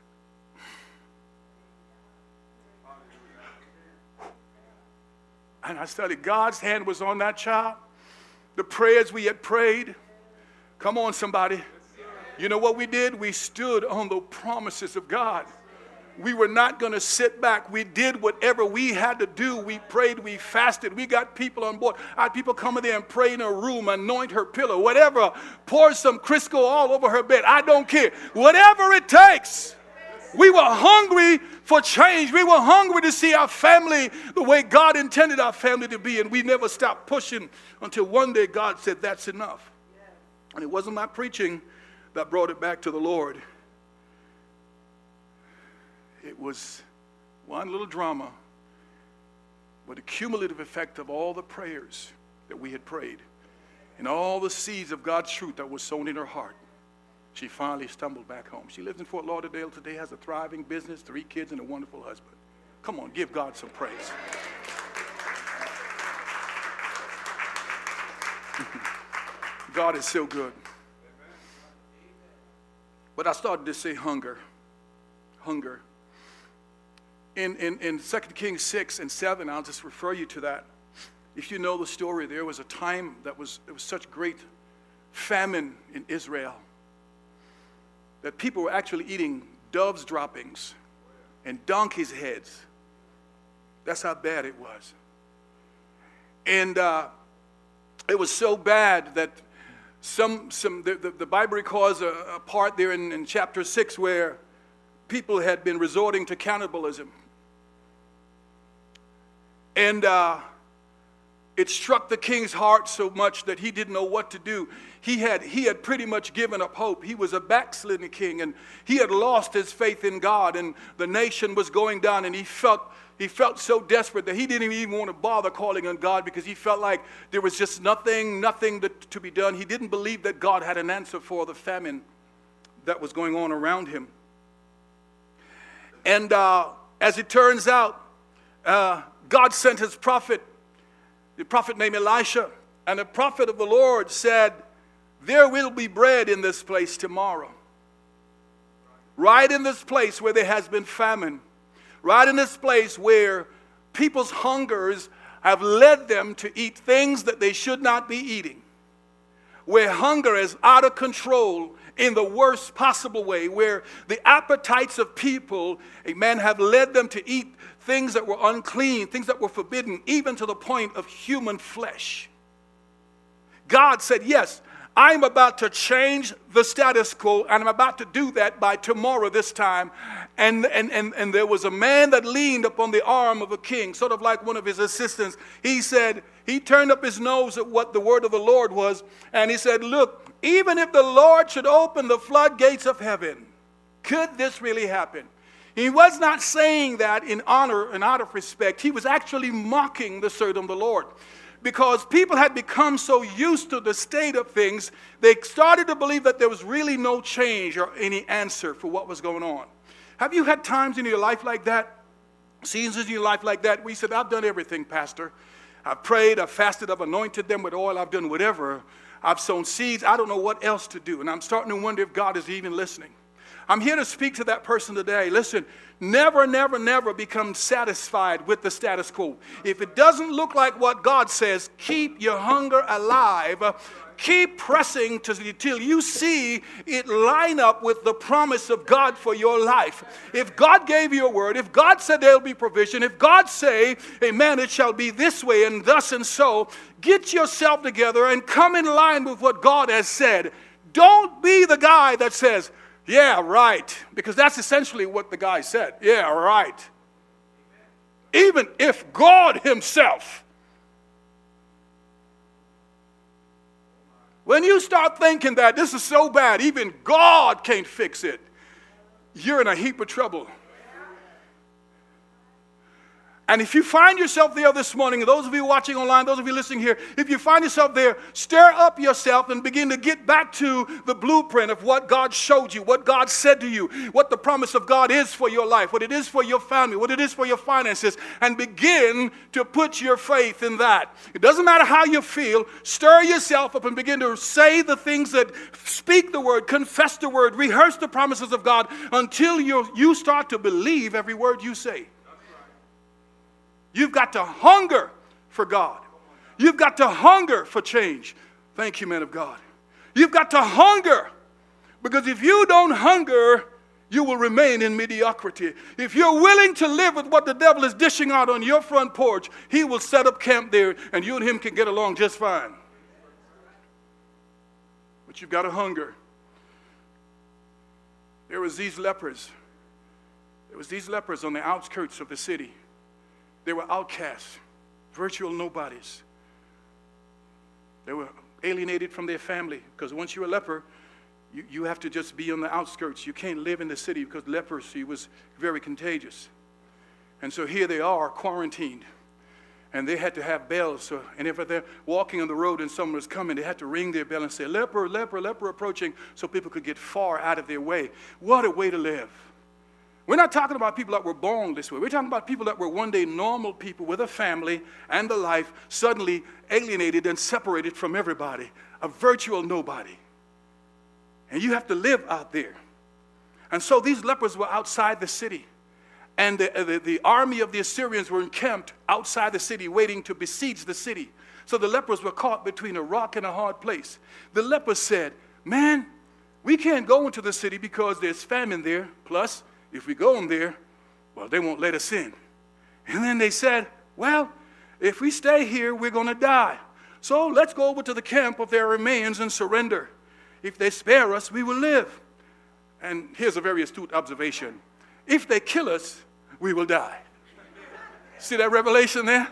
And I studied, God's hand was on that child. The prayers we had prayed. Come on, somebody. You know what we did? We stood on the promises of God. We were not going to sit back. We did whatever we had to do. We prayed, we fasted. We got people on board. I had people come in there and pray in her room, anoint her pillow, whatever. Pour some Crisco all over her bed. I don't care. Whatever it takes. We were hungry for change. We were hungry to see our family the way God intended our family to be. And we never stopped pushing until one day God said, that's enough. And it wasn't my preaching that brought it back to the Lord. It was one little drama, but the cumulative effect of all the prayers that we had prayed and all the seeds of God's truth that was sown in her heart, she finally stumbled back home. She lives in Fort Lauderdale today, has a thriving business, three kids, and a wonderful husband. Come on, give God some praise. God is so good. But I started to say hunger, hunger. in, in, in Second Kings six and seven, I'll just refer you to that. If you know the story, there was a time that was, it was such great famine in Israel that people were actually eating doves' droppings and donkeys' heads. That's how bad it was. And uh, it was so bad that some, some the, the, the Bible records a, a part there in, in chapter six where people had been resorting to cannibalism. And uh, it struck the king's heart so much that he didn't know what to do. He had, he had pretty much given up hope. He was a backslidden king, and he had lost his faith in God, and the nation was going down, and he felt, he felt so desperate that he didn't even want to bother calling on God because he felt like there was just nothing, nothing to, to be done. He didn't believe that God had an answer for the famine that was going on around him. And uh, as it turns out, uh, God sent his prophet, the prophet named Elisha, and the prophet of the Lord said, there will be bread in this place tomorrow. Right in this place where there has been famine. Right in this place where people's hungers have led them to eat things that they should not be eating. Where hunger is out of control in the worst possible way. Where the appetites of people, amen, have led them to eat things that were unclean, things that were forbidden, even to the point of human flesh. God said, yes, I'm about to change the status quo, and I'm about to do that by tomorrow this time. And, and, and, and there was a man that leaned upon the arm of a king, sort of like one of his assistants. He said, he turned up his nose at what the word of the Lord was, and he said, look, even if the Lord should open the floodgates of heaven, could this really happen? He was not saying that in honor and out of respect. He was actually mocking the servant of the Lord. Because people had become so used to the state of things, they started to believe that there was really no change or any answer for what was going on. Have you had times in your life like that? Seasons in your life like that? We said, I've done everything, Pastor. I've prayed, I've fasted, I've anointed them with oil, I've done whatever. I've sown seeds. I don't know what else to do. And I'm starting to wonder if God is even listening. I'm here to speak to that person today. Listen, never, never, never become satisfied with the status quo. If it doesn't look like what God says, keep your hunger alive. Keep pressing till you see it line up with the promise of God for your life. If God gave you a word, if God said there'll be provision, if God say, amen, it shall be this way and thus and so, get yourself together and come in line with what God has said. Don't be the guy that says, yeah, right. Because that's essentially what the guy said. Yeah, right. Even if God himself. When you start thinking that this is so bad, even God can't fix it, you're in a heap of trouble. And if you find yourself there this morning, and those of you watching online, those of you listening here, if you find yourself there, stir up yourself and begin to get back to the blueprint of what God showed you, what God said to you, what the promise of God is for your life, what it is for your family, what it is for your finances, and begin to put your faith in that. It doesn't matter how you feel. Stir yourself up and begin to say the things that speak the word, confess the word, rehearse the promises of God until you, you start to believe every word you say. You've got to hunger for God. You've got to hunger for change. Thank you, man of God. You've got to hunger. Because if you don't hunger, you will remain in mediocrity. If you're willing to live with what the devil is dishing out on your front porch, he will set up camp there and you and him can get along just fine. But you've got to hunger. There was these lepers. There was these lepers on the outskirts of the city. They were outcasts, virtual nobodies. They were alienated from their family because once you're a leper, you, you have to just be on the outskirts. You can't live in the city because leprosy was very contagious. And so here they are, quarantined. And they had to have bells. So, and if they're walking on the road and someone was coming, they had to ring their bell and say, leper, leper, leper approaching, so people could get far out of their way. What a way to live. We're not talking about people that were born this way. We're talking about people that were one day normal people with a family and a life, suddenly alienated and separated from everybody, a virtual nobody. And you have to live out there. And so these lepers were outside the city. and the, the, the army of the Assyrians were encamped outside the city waiting to besiege the city. So the lepers were caught between a rock and a hard place. The lepers said, man, we can't go into the city because there's famine there. Plus, if we go in there, well, they won't let us in. And then they said, well, if we stay here, we're going to die. So let's go over to the camp of their remains and surrender. If they spare us, we will live. And here's a very astute observation. If they kill us, we will die. See that revelation there?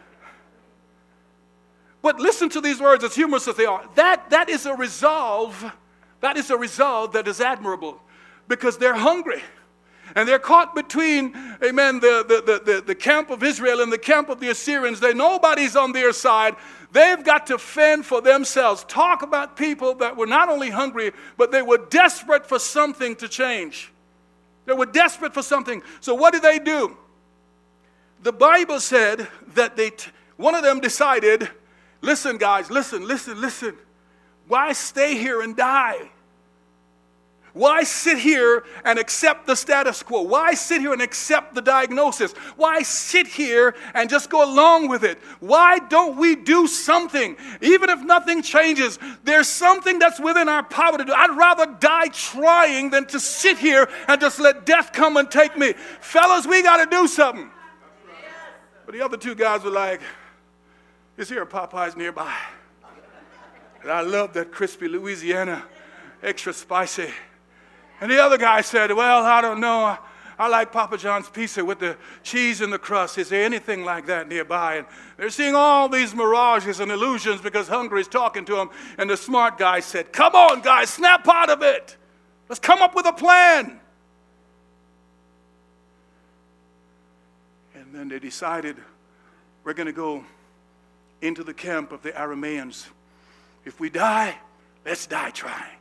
But listen to these words, as humorous as they are. That, that is a resolve, that is a resolve that is admirable, because they're hungry. And they're caught between, amen, the, the, the, the, the camp of Israel and the camp of the Assyrians. They, nobody's on their side. They've got to fend for themselves. Talk about people that were not only hungry, but they were desperate for something to change. They were desperate for something. So what did they do? The Bible said that they, t- one of them decided, listen, guys, listen, listen, listen. Why stay here and die? Why sit here and accept the status quo? Why sit here and accept the diagnosis? Why sit here and just go along with it? Why don't we do something? Even if nothing changes, there's something that's within our power to do. I'd rather die trying than to sit here and just let death come and take me. Fellas, we got to do something. But the other two guys were like, is here a Popeyes nearby? And I love that crispy Louisiana, extra spicy. And the other guy said, well, I don't know. I, I like Papa John's pizza with the cheese and the crust. Is there anything like that nearby? And they're seeing all these mirages and illusions because hunger is talking to them. And the smart guy said, come on, guys, snap out of it. Let's come up with a plan. And then they decided, we're going to go into the camp of the Arameans. If we die, let's die trying.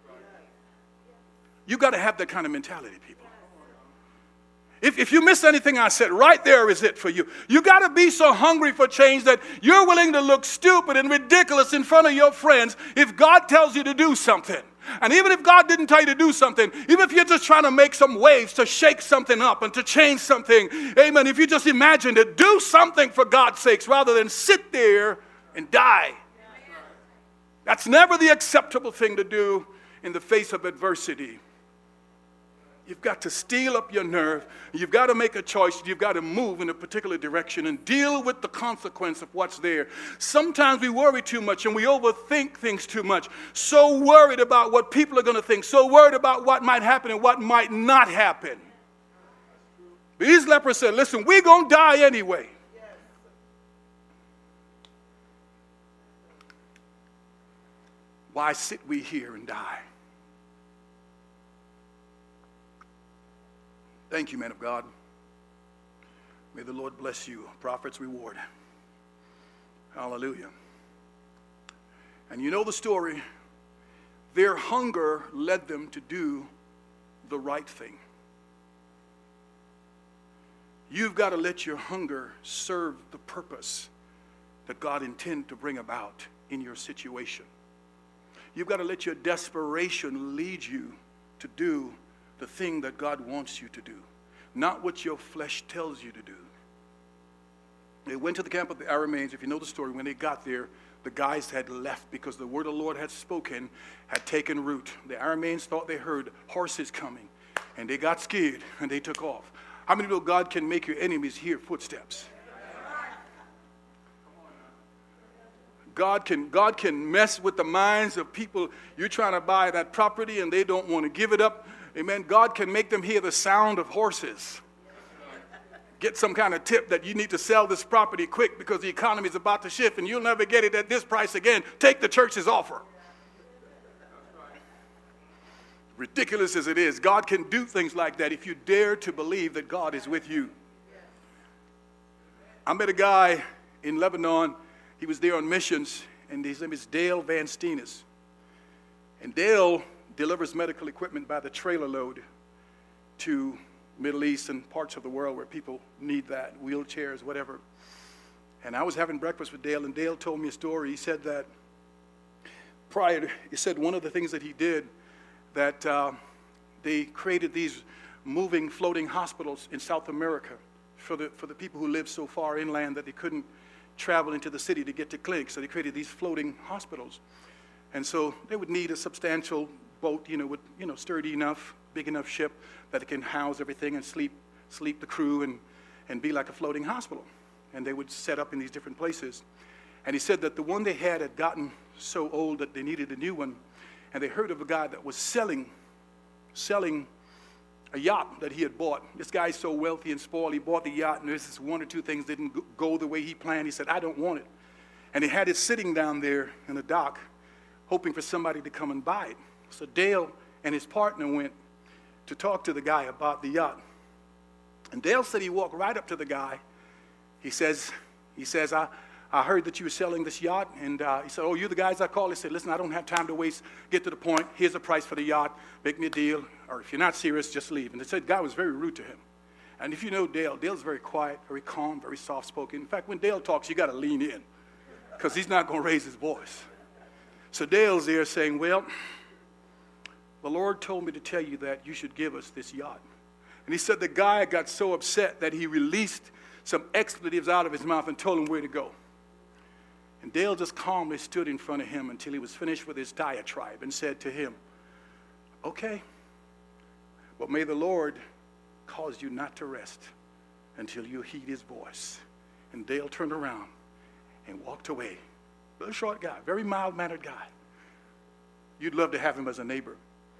You got to have that kind of mentality, people. If, if you miss anything I said, right there is it for you. You got to be so hungry for change that you're willing to look stupid and ridiculous in front of your friends if God tells you to do something. And even if God didn't tell you to do something, even if you're just trying to make some waves to shake something up and to change something, amen, if you just imagine it, do something for God's sakes rather than sit there and die. That's never the acceptable thing to do in the face of adversity. You've got to steel up your nerve. You've got to make a choice. You've got to move in a particular direction and deal with the consequence of what's there. Sometimes we worry too much and we overthink things too much. So worried about what people are going to think. So worried about what might happen and what might not happen. These lepers said, listen, we're going to die anyway. Why sit we here and die? Thank you, man of God. May the Lord bless you. Prophet's reward. Hallelujah. And you know the story. Their hunger led them to do the right thing. You've got to let your hunger serve the purpose that God intended to bring about in your situation. You've got to let your desperation lead you to do the thing that God wants you to do, not what your flesh tells you to do. They went to the camp of the Arameans. If you know the story, when they got there, the guys had left because the word of the Lord had spoken, had taken root. The Arameans thought they heard horses coming, and they got scared, and they took off. How many know God can make your enemies hear footsteps? God can, God can mess with the minds of people. You're trying to buy that property, and they don't want to give it up. Amen. God can make them hear the sound of horses. Get some kind of tip that you need to sell this property quick because the economy is about to shift and you'll never get it at this price again. Take the church's offer. Ridiculous as it is, God can do things like that if you dare to believe that God is with you. I met a guy in Lebanon. He was there on missions, and his name is Dale Van Steenis. And Dale delivers medical equipment by the trailer load to Middle East and parts of the world where people need that, wheelchairs, whatever. And I was having breakfast with Dale, and Dale told me a story. He said that prior to, he said one of the things that he did, that uh, they created these moving floating hospitals in South America for the, for the people who lived so far inland that they couldn't travel into the city to get to clinics. So they created these floating hospitals. And so they would need a substantial boat, you know, with, you know, sturdy enough, big enough ship that it can house everything and sleep, sleep the crew and, and be like a floating hospital. And they would set up in these different places. And he said that the one they had had gotten so old that they needed a new one. And they heard of a guy that was selling, selling a yacht that he had bought. This guy's so wealthy and spoiled, he bought the yacht, and there's this one or two things didn't go the way he planned. He said, I don't want it. And he had it sitting down there in the dock, hoping for somebody to come and buy it. So Dale and his partner went to talk to the guy about the yacht. And Dale said he walked right up to the guy. He says, he says, I, I heard that you were selling this yacht. And uh, he said, oh, you're the guys I called? He said, listen, I don't have time to waste. Get to the point. Here's the price for the yacht. Make me a deal. Or if you're not serious, just leave. And they said the guy was very rude to him. And if you know Dale, Dale's very quiet, very calm, very soft-spoken. In fact, when Dale talks, you got to lean in because he's not going to raise his voice. So Dale's there saying, well, the Lord told me to tell you that you should give us this yacht. And he said the guy got so upset that he released some expletives out of his mouth and told him where to go. And Dale just calmly stood in front of him until he was finished with his diatribe and said to him, okay, but may the Lord cause you not to rest until you heed his voice. And Dale turned around and walked away. Little short guy, very mild-mannered guy. You'd love to have him as a neighbor.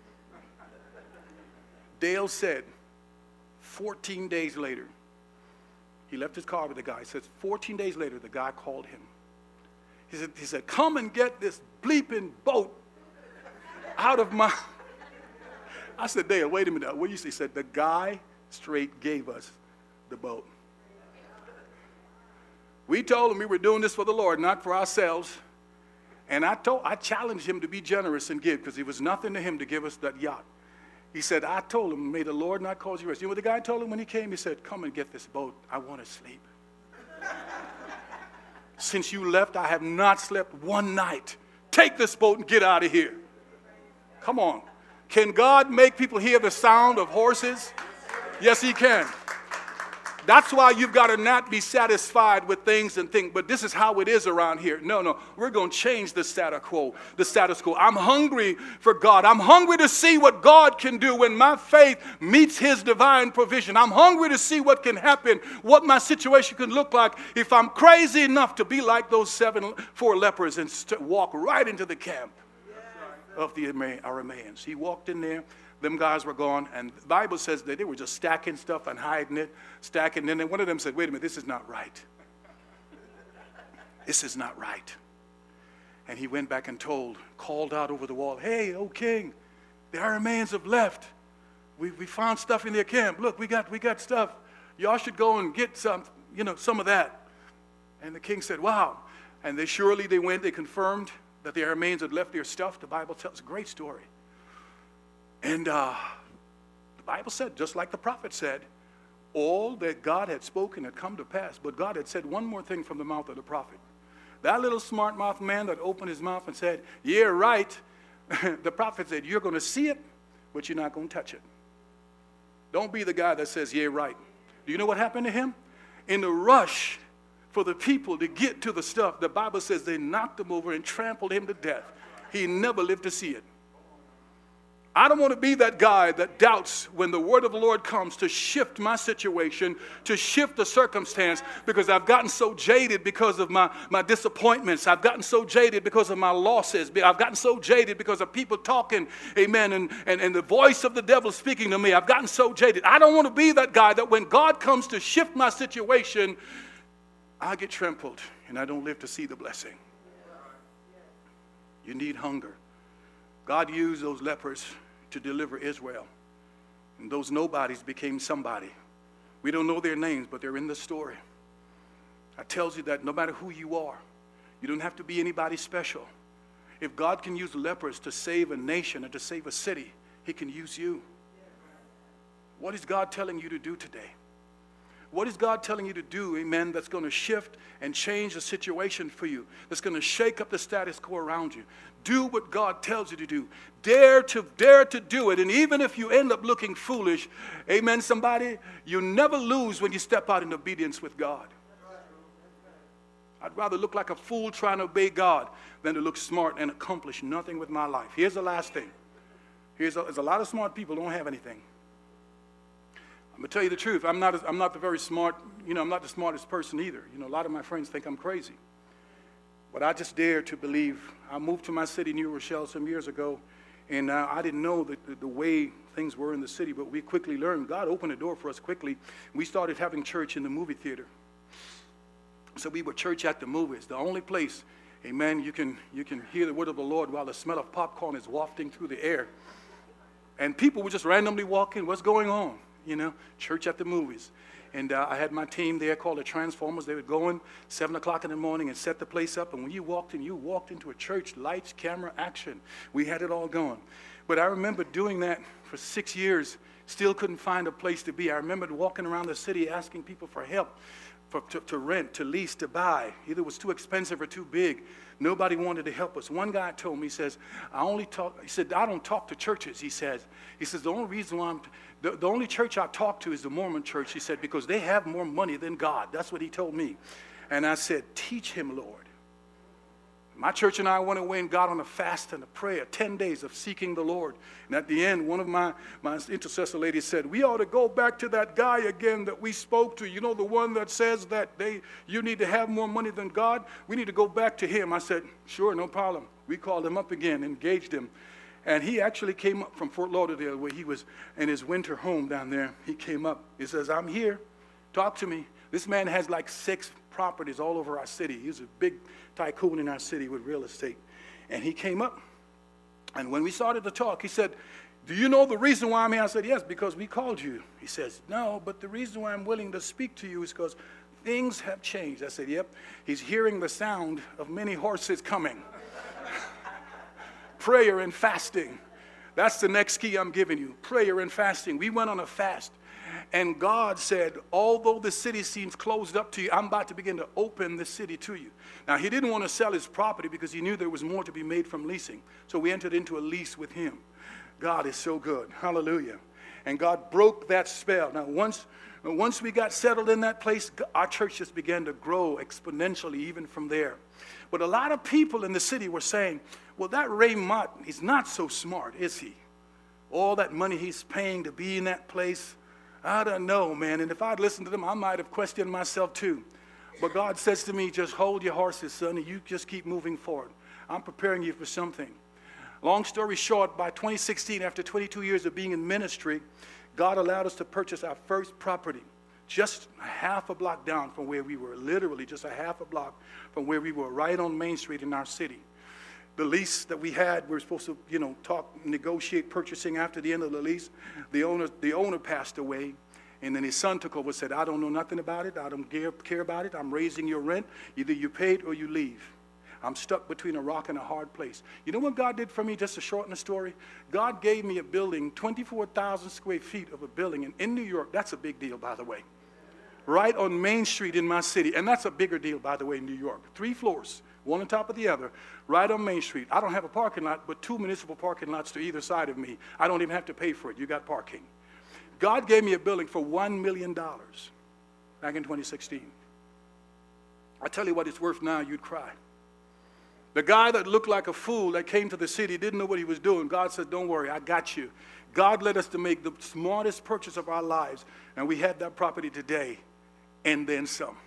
Dale said, fourteen days later, he left his car with the guy. He says, fourteen days later, the guy called him. He said, he said, come and get this bleeping boat out of my... I said, Dale, wait a minute. What do you say? He said, the guy straight gave us the boat. We told him we were doing this for the Lord, not for ourselves. And I told, I challenged him to be generous and give because it was nothing to him to give us that yacht. He said, I told him, may the Lord not cause you rest. You know what the guy told him when he came? He said, come and get this boat. I want to sleep. Since you left, I have not slept one night. Take this boat and get out of here. Come on. Can God make people hear the sound of horses? Yes, he can. That's why you've got to not be satisfied with things and think, but this is how it is around here. No, no, we're going to change the status quo, the status quo. I'm hungry for God. I'm hungry to see what God can do when my faith meets his divine provision. I'm hungry to see what can happen, what my situation can look like if I'm crazy enough to be like those seven, four lepers and st- walk right into the camp of the Arameans. He walked in there. Them guys were gone, and the Bible says that they were just stacking stuff and hiding it, stacking. And then one of them said, wait a minute, this is not right. This is not right. And he went back and told, called out over the wall, hey, O king, the Arameans have left. We, we found stuff in their camp. Look, we got, we got stuff. Y'all should go and get some, you know, some of that. And the king said, wow. And they surely they went, they confirmed that the Arameans had left their stuff. The Bible tells a great story. And uh, the Bible said, just like the prophet said, all that God had spoken had come to pass. But God had said one more thing from the mouth of the prophet. That little smart-mouthed man that opened his mouth and said, yeah, right. The prophet said, you're going to see it, but you're not going to touch it. Don't be the guy that says, yeah, right. Do you know what happened to him? In the rush for the people to get to the stuff, the Bible says they knocked him over and trampled him to death. He never lived to see it. I don't want to be that guy that doubts when the word of the Lord comes to shift my situation, to shift the circumstance, because I've gotten so jaded because of my, my disappointments. I've gotten so jaded because of my losses. I've gotten so jaded because of people talking, amen, and, and, and the voice of the devil speaking to me. I've gotten so jaded. I don't want to be that guy that when God comes to shift my situation, I get trampled and I don't live to see the blessing. You need hunger. God used those lepers to deliver Israel. And those nobodies became somebody. We don't know their names, but they're in the story. That tells you that no matter who you are, you don't have to be anybody special. If God can use lepers to save a nation and to save a city, he can use you. What is God telling you to do today? What is God telling you to do, amen, that's going to shift and change the situation for you, that's going to shake up the status quo around you? Do what God tells you to do. Dare to, dare to do it. And even if you end up looking foolish, amen, somebody, you never lose when you step out in obedience with God. I'd rather look like a fool trying to obey God than to look smart and accomplish nothing with my life. Here's the last thing. Here's a, there's a lot of smart people who don't have anything. I'm going to tell you the truth. I'm not, I'm not the very smart, you know, I'm not the smartest person either. You know, a lot of my friends think I'm crazy. But I just dare to believe. I moved to my city, New Rochelle, some years ago, and uh, I didn't know the, the, the way things were in the city, but we quickly learned. God opened the door for us quickly. We started having church in the movie theater. So we were church at the movies, the only place, amen, you can, you can hear the word of the Lord while the smell of popcorn is wafting through the air. And people would just randomly walk in. What's going on? You know, church at the movies. And uh, I had my team there called the Transformers. They would go in seven o'clock in the morning and set the place up. And when you walked in, you walked into a church, lights, camera, action. We had it all going. But I remember doing that for six years, still couldn't find a place to be. I remember walking around the city asking people for help. For, to, to rent, to lease, to buy. Either it was too expensive or too big. Nobody wanted to help us. One guy told me, he says, I only talk, he said, I don't talk to churches, he says. He says, the only reason why I'm, the, the only church I talk to is the Mormon church, he said, because they have more money than God. That's what he told me. And I said, teach him, Lord. My church and I went away and got on a fast and a prayer, ten days of seeking the Lord. And at the end, one of my, my intercessor ladies said, we ought to go back to that guy again that we spoke to. You know, the one that says that they you need to have more money than God? We need to go back to him. I said, sure, no problem. We called him up again, engaged him. And he actually came up from Fort Lauderdale, where he was in his winter home down there. He came up. He says, I'm here. Talk to me. This man has like six properties all over our city. He's a big tycoon in our city with real estate. And he came up, and when we started to talk, he said, do you know the reason why I'm here? I said, yes, because we called you. He says, no, but the reason why I'm willing to speak to you is because things have changed. I said, yep. He's hearing the sound of many horses coming. Prayer and fasting. That's the next key I'm giving you. Prayer and fasting. We went on a fast. And God said, although the city seems closed up to you, I'm about to begin to open the city to you. Now, he didn't want to sell his property because he knew there was more to be made from leasing. So we entered into a lease with him. God is so good. Hallelujah. And God broke that spell. Now, once, once we got settled in that place, our church just began to grow exponentially even from there. But a lot of people in the city were saying, well, that Ray Mott, he's not so smart, is he? All that money he's paying to be in that place, I don't know, man. And if I'd listened to them, I might have questioned myself too. But God says to me, just hold your horses, son, and you just keep moving forward. I'm preparing you for something. Long story short, by twenty sixteen, after twenty-two years of being in ministry, God allowed us to purchase our first property just a half a block down from where we were, literally just a half a block from where we were, right on Main Street in our city. The lease that we had, we were supposed to, you know, talk, negotiate purchasing after the end of the lease. The owner, the owner passed away, and then his son took over and said, I don't know nothing about it. I don't care, care about it. I'm raising your rent. Either you pay it or you leave. I'm stuck between a rock and a hard place. You know what God did for me, just to shorten the story? God gave me a building, twenty-four thousand square feet of a building. And in New York, that's a big deal, by the way. Right on Main Street in my city. And that's a bigger deal, by the way, in New York. Three floors, one on top of the other, right on Main Street. I don't have a parking lot, but two municipal parking lots to either side of me. I don't even have to pay for it. You got parking. God gave me a building for one million dollars back in twenty sixteen. I tell you what it's worth now, you'd cry. The guy that looked like a fool that came to the city, didn't know what he was doing. God said, don't worry, I got you. God led us to make the smartest purchase of our lives, and we have that property today, and then some.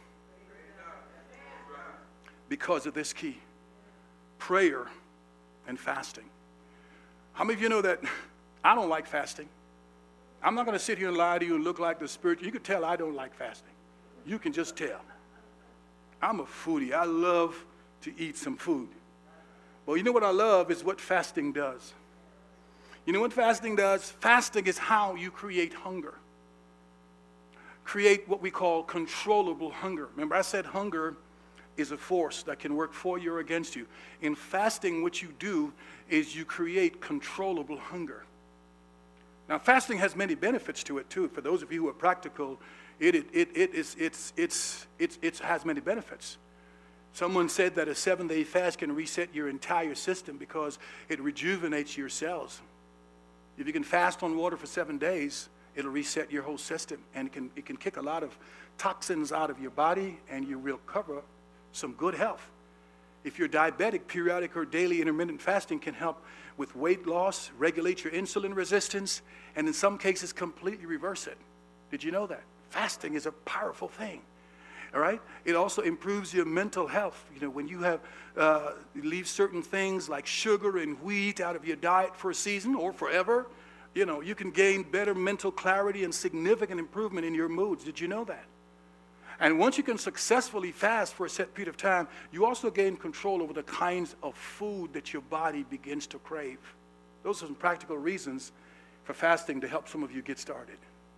Because of this key, prayer and fasting. How many of you know that I don't like fasting? I'm not going to sit here and lie to you and look like the spirit. You can tell I don't like fasting. You can just tell. I'm a foodie. I love to eat some food. Well, you know what I love is what fasting does. You know what fasting does? Fasting is how you create hunger. Create what we call controllable hunger. Remember, I said hunger is a force that can work for you or against you. In fasting, what you do is you create controllable hunger. Now, fasting has many benefits to it, too. For those of you who are practical, It, it, it, it, it's, it's, it's, it's, it has many benefits. Someone said that a seven-day fast can reset your entire system because it rejuvenates your cells. If you can fast on water for seven days, it'll reset your whole system, and it can, it can kick a lot of toxins out of your body, and you will recover some good health. If you're diabetic, periodic or daily intermittent fasting can help with weight loss, regulate your insulin resistance, and in some cases completely reverse it. Did you know that? Fasting is a powerful thing. All right? It also improves your mental health. You know, when you have uh, you leave certain things like sugar and wheat out of your diet for a season or forever, you know, you can gain better mental clarity and significant improvement in your moods. Did you know that? And once you can successfully fast for a set period of time, you also gain control over the kinds of food that your body begins to crave. Those are some practical reasons for fasting to help some of you get started.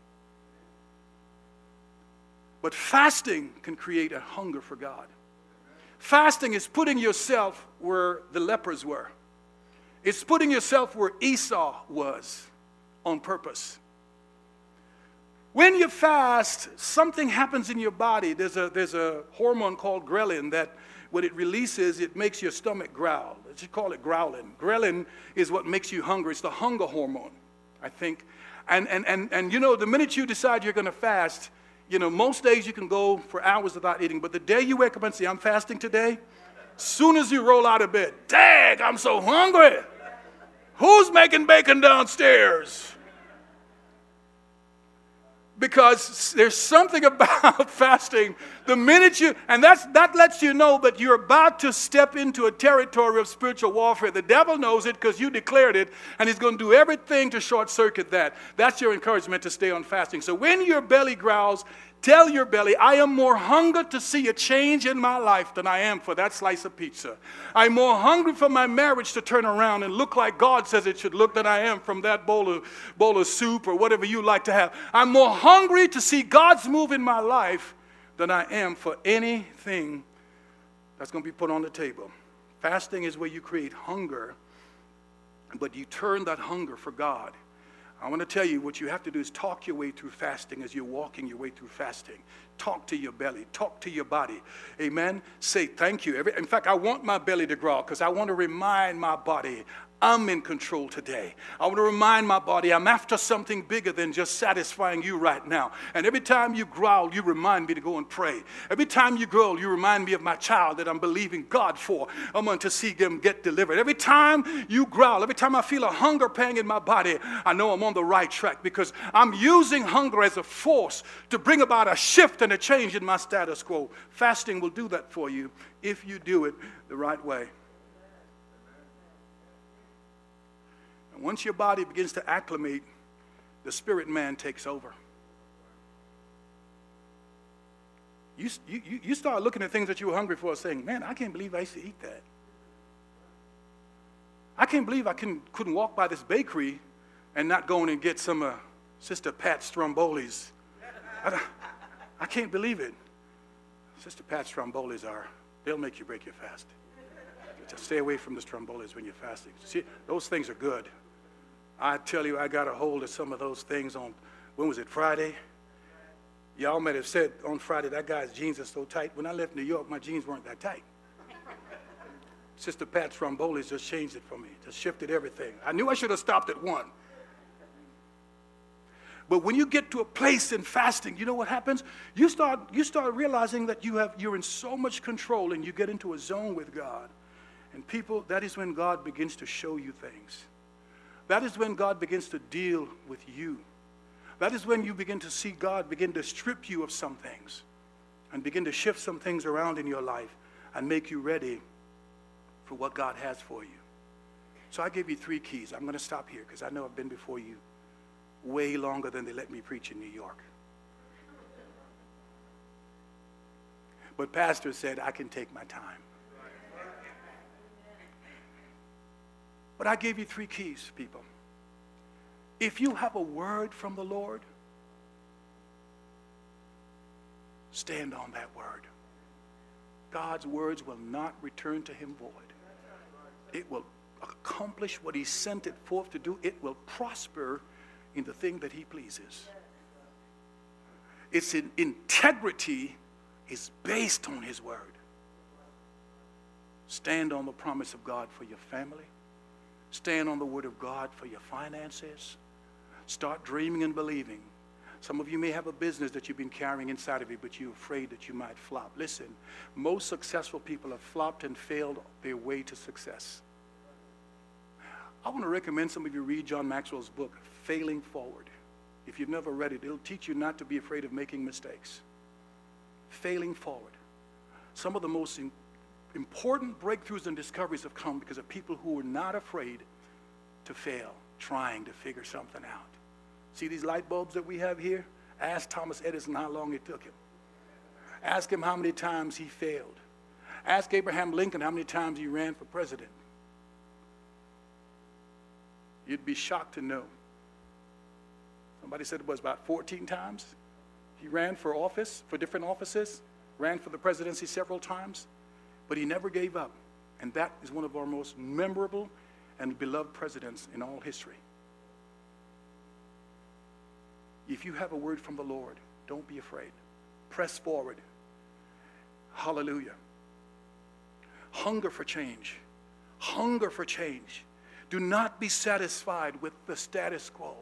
But fasting can create a hunger for God. Fasting is putting yourself where the lepers were. It's putting yourself where Esau was on purpose. When you fast, something happens in your body. There's a, there's a hormone called ghrelin that when it releases, it makes your stomach growl. Let's call it growling. Ghrelin is what makes you hungry. It's the hunger hormone, I think. And, and, and, and you know, the minute you decide you're going to fast, you know, most days you can go for hours without eating, but the day you wake up and say, I'm fasting today, soon as you roll out of bed, dang, I'm so hungry. Who's making bacon downstairs? Because there's something about fasting. The minute you, and that's, that lets you know that you're about to step into a territory of spiritual warfare. The devil knows it because you declared it, and he's going to do everything to short circuit that. That's your encouragement to stay on fasting. So when your belly growls, tell your belly, I am more hungry to see a change in my life than I am for that slice of pizza. I'm more hungry for my marriage to turn around and look like God says it should look than I am from that bowl of, bowl of soup or whatever you like to have. I'm more hungry to see God's move in my life than I am for anything that's going to be put on the table. Fasting is where you create hunger, but you turn that hunger for God. I want to tell you what you have to do is talk your way through fasting as you're walking your way through fasting. Talk to your belly. Talk to your body. Amen? Say thank you. Every, in fact, I want my belly to growl because I want to remind my body I'm in control today. I want to remind my body I'm after something bigger than just satisfying you right now. And every time you growl, you remind me to go and pray. Every time you growl, you remind me of my child that I'm believing God for. I'm going to see them get delivered. Every time you growl, every time I feel a hunger pang in my body, I know I'm on the right track because I'm using hunger as a force to bring about a shift and a change in my status quo. Fasting will do that for you if you do it the right way. And once your body begins to acclimate, the spirit man takes over. You, you, you start looking at things that you were hungry for saying, man, I can't believe I used to eat that. I can't believe I can, couldn't walk by this bakery and not go in and get some uh, Sister Pat Strombolis. I, I can't believe it. Sister Pat Strombolis are, they'll make you break your fast. Just stay away from the Strombolis when you're fasting. See, those things are good. I tell you, I got a hold of some of those things on, when was it, Friday? Y'all might have said on Friday, that guy's jeans are so tight. When I left New York, my jeans weren't that tight. Sister Pat Strombolis just changed it for me, just shifted everything. I knew I should have stopped at one. But when you get to a place in fasting, you know what happens? You start, you start realizing that you have, you're in so much control and you get into a zone with God. And people, that is when God begins to show you things. That is when God begins to deal with you. That is when you begin to see God begin to strip you of some things and begin to shift some things around in your life and make you ready for what God has for you. So I gave you three keys. I'm going to stop here because I know I've been before you way longer than they let me preach in New York. But Pastor said I can take my time. But I gave you three keys, people. If you have a word from the Lord, stand on that word. God's words will not return to him void. It will accomplish what he sent it forth to do. It will prosper in the thing that he pleases. its integrity is based on his word. Stand on the promise of God for your family. Stand on the word of God for your finances. Start dreaming and believing. Some of you may have a business that you've been carrying inside of you, but you're afraid that you might flop. Listen, most successful people have flopped and failed their way to success. I want to recommend some of you read John Maxwell's book, Failing Forward. If you've never read it, it'll teach you not to be afraid of making mistakes. Failing Forward. Some of the most in, important breakthroughs and discoveries have come because of people who were not afraid to fail, trying to figure something out. See these light bulbs that we have here? Ask Thomas Edison how long it took him. Ask him how many times he failed. Ask Abraham Lincoln how many times he ran for president. You'd be shocked to know. Somebody said it was about fourteen times. He ran for office, for different offices, ran for the presidency several times, but he never gave up. And that is one of our most memorable and beloved presidents in all history. If you have a word from the Lord, don't be afraid. Press forward. Hallelujah. Hunger for change. Hunger for change. Do not be satisfied with the status quo.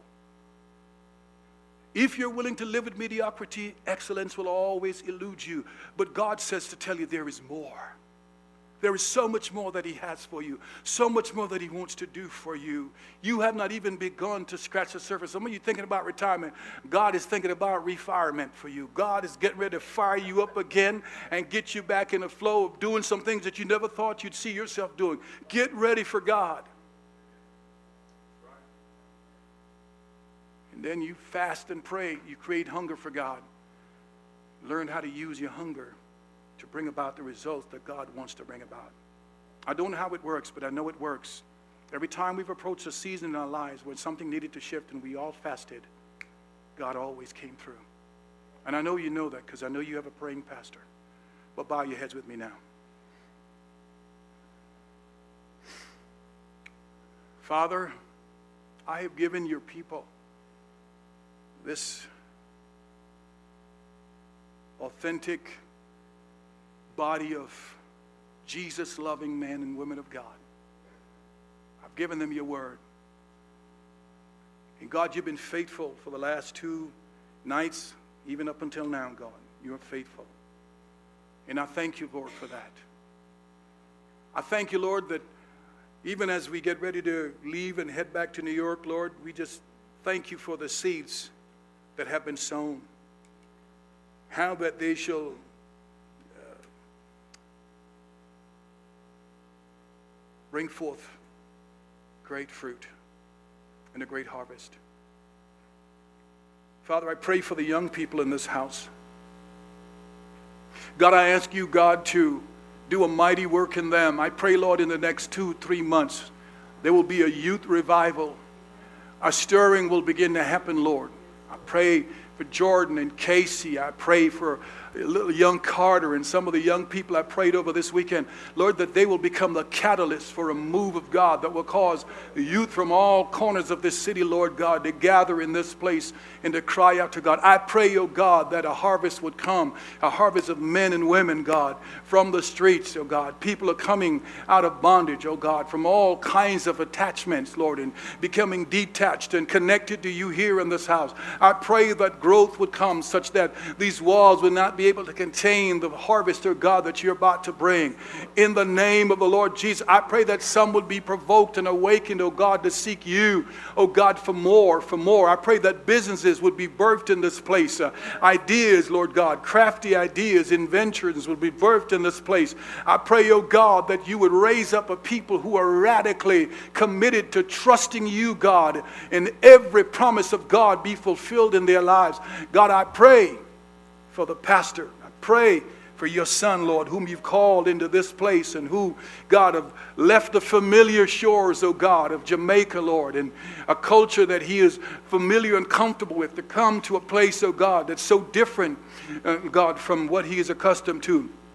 If you're willing to live with mediocrity, excellence will always elude you. But God says to tell you there is more. There is so much more that he has for you. So much more that he wants to do for you. You have not even begun to scratch the surface. Some of you thinking about retirement. God is thinking about refirement for you. God is getting ready to fire you up again and get you back in the flow of doing some things that you never thought you'd see yourself doing. Get ready for God. And then you fast and pray. You create hunger for God. Learn how to use your hunger to bring about the results that God wants to bring about. I don't know how it works, but I know it works. Every time we've approached a season in our lives when something needed to shift and we all fasted, God always came through. And I know you know that because I know you have a praying pastor. But bow your heads with me now. Father, I have given your people this authentic body of Jesus-loving men and women of God. I've given them your word. And God, you've been faithful for the last two nights, even up until now, God. You are faithful. And I thank you, Lord, for that. I thank you, Lord, that even as we get ready to leave and head back to New York, Lord, we just thank you for the seeds that have been sown. How that they shall bring forth great fruit and a great harvest. Father, I pray for the young people in this house. God, I ask you, God, to do a mighty work in them. I pray, Lord, in the next two, three months, there will be a youth revival. A stirring will begin to happen, Lord. I pray for Jordan and Casey. I pray for little young Carter and some of the young people I prayed over this weekend. Lord, that they will become the catalyst for a move of God that will cause the youth from all corners of this city, Lord God, to gather in this place and to cry out to God. I pray, oh God, that a harvest would come, a harvest of men and women, God, from the streets, oh God. People are coming out of bondage, oh God, from all kinds of attachments, Lord, and becoming detached and connected to you here in this house. I pray that growth would come such that these walls would not be able to contain the harvest, oh God, that you're about to bring. In the name of the Lord Jesus, I pray that some would be provoked and awakened, oh God, to seek you, oh God, for more, for more. I pray that businesses would be birthed in this place. Uh, ideas, Lord God, crafty ideas, inventions would be birthed in this place. I pray, oh God, that you would raise up a people who are radically committed to trusting you, God, and every promise of God be fulfilled in their lives. God, I pray for the pastor. I pray for your son, Lord, whom you've called into this place and who, God, have left the familiar shores, oh God, of Jamaica, Lord, and a culture that he is familiar and comfortable with, to come to a place, oh God, that's so different, uh, God, from what he is accustomed to.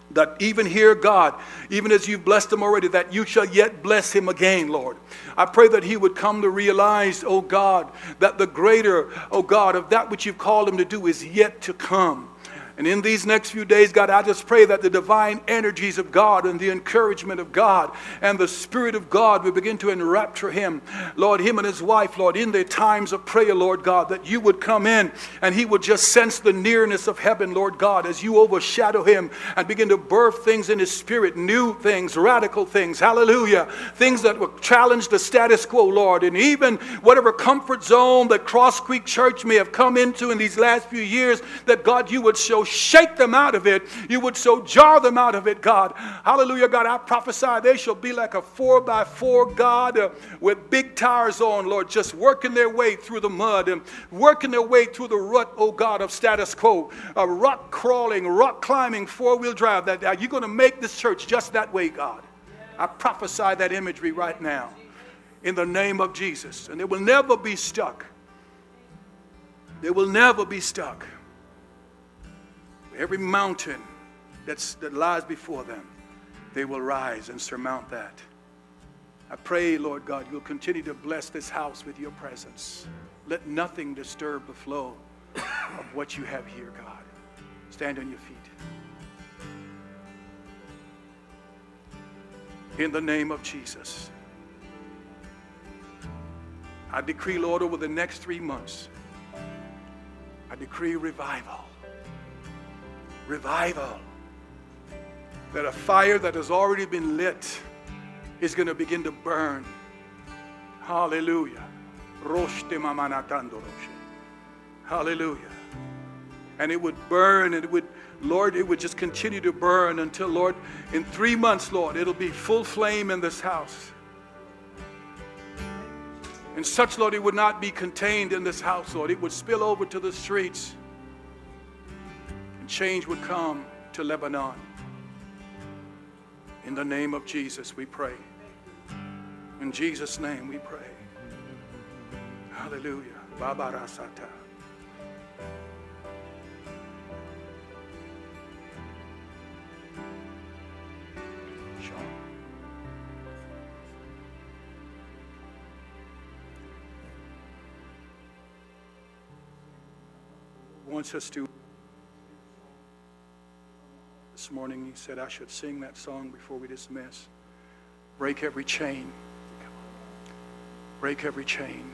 That even here, God, even as you've blessed him already, that you shall yet bless him again, Lord. I pray that he would come to realize, oh God, that the greater, oh God, of that which you've called him to do is yet to come. And in these next few days, God, I just pray that the divine energies of God and the encouragement of God and the Spirit of God will begin to enrapture him, Lord, him and his wife, Lord, in their times of prayer, Lord God, that you would come in and he would just sense the nearness of heaven, Lord God, as you overshadow him and begin to birth things in his spirit, new things, radical things, hallelujah, things that will challenge the status quo, Lord, and even whatever comfort zone that Cross Creek Church may have come into in these last few years, that God, you would show shake them out of it. You would so jar them out of it, God. Hallelujah, God. I prophesy they shall be like a four by four, God, uh, with big tires on, Lord, just working their way through the mud and working their way through the rut, oh God, of status quo. Uh, rock crawling, rock climbing, four-wheel drive. That, that you're going to make this church just that way, God. I prophesy that imagery right now in the name of Jesus. And they will never be stuck. They will never be stuck. Every mountain that's, that lies before them, they will rise and surmount that. I pray, Lord God, you'll continue to bless this house with your presence. Let nothing disturb the flow of what you have here, God. Stand on your feet. In the name of Jesus, I decree, Lord, over the next three months, I decree revival. Revival. That a fire that has already been lit is going to begin to burn. Hallelujah. Hallelujah. And it would burn, and it would, Lord, it would just continue to burn until, Lord, in three months, Lord, it'll be full flame in this house. And such, Lord, it would not be contained in this house, Lord. It would spill over to the streets. Change would come to Lebanon. In the name of Jesus, we pray. In Jesus' name, we pray. Hallelujah. Baba Rasata. Sean. Wants us to. This morning he said I should sing that song before we dismiss. Break every chain. Break every chain.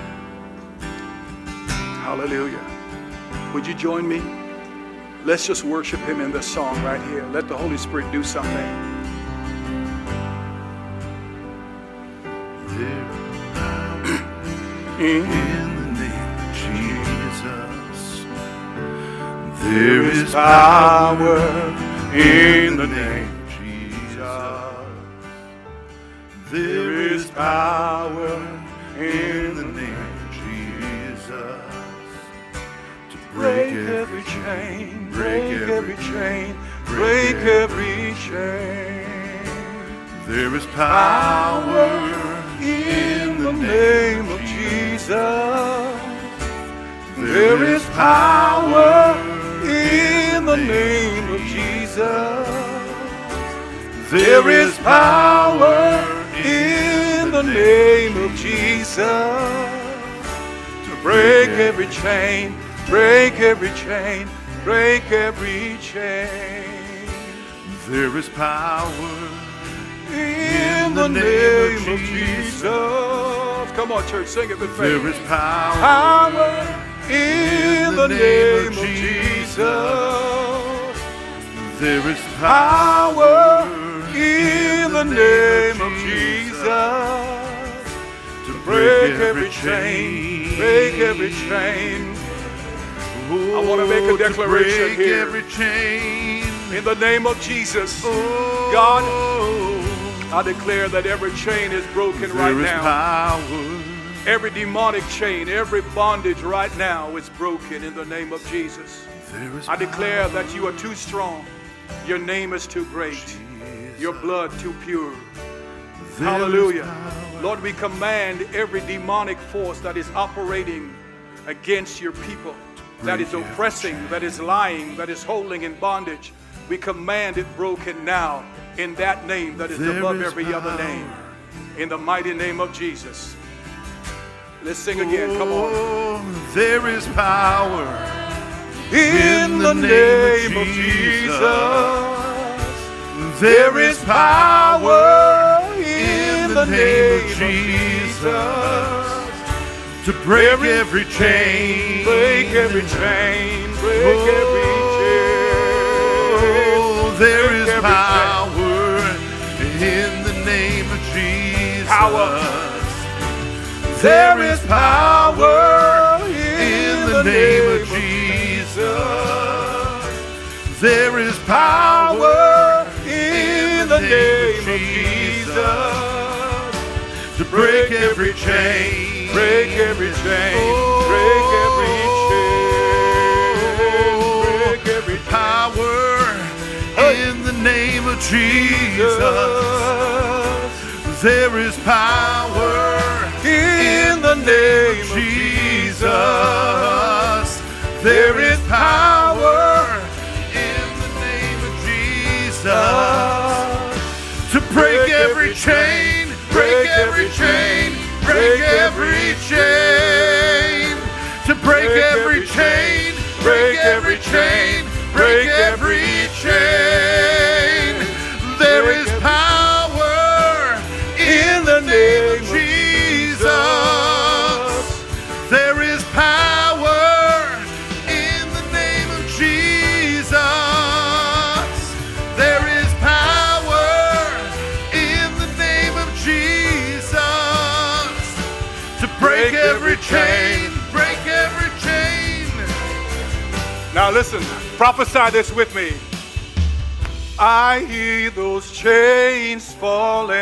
Hallelujah. Would you join me? Let's just worship him in this song right here. Let the Holy Spirit do something. In the name of Jesus, there is power. In the name of Jesus, there is power. In the name of Jesus, to break every chain, break every chain, break every chain. There is power in the name of Jesus. There is power in the name of Jesus. There is power in the name of Jesus to break every chain, break every chain, break every chain. There is power in the name of Jesus. Come on, church, sing it with faith. There is power, power in the name of Jesus. There is power in the name of Jesus to break every chain, break every chain. I want to make a declaration here. Every chain. In the name of Jesus, God, I declare that every chain is broken right now. Power. Every demonic chain, every bondage right now is broken in the name of Jesus. I declare that you are too strong. Your name is too great. Your blood too pure. Hallelujah. Lord, we command every demonic force that is operating against your people, that is oppressing, that is lying, that is holding in bondage. We command it broken now in that name that is There above is every power. other name. In the mighty name of Jesus. Let's sing again. Come on. Oh, there is power In the name of Jesus. There is power in the name of Jesus to break every chain, break every chain, break every chain. Oh, there is Break every power in the name of Jesus. Power. There is power in the name of Jesus. There is power in the name of Jesus to break every chain, break every chain, Oh, break every chain, break every power in the name of Jesus. There is power in the name of Jesus. Jesus. There is power in the name of Jesus to break every chain, break every chain, break every chain, to break every chain, break every chain, break every chain. There is power in the name of Jesus. There is power in the name of Jesus. There is power in the name of Jesus to break every chain, break every chain. Now listen, prophesy this with me. I hear those chains falling.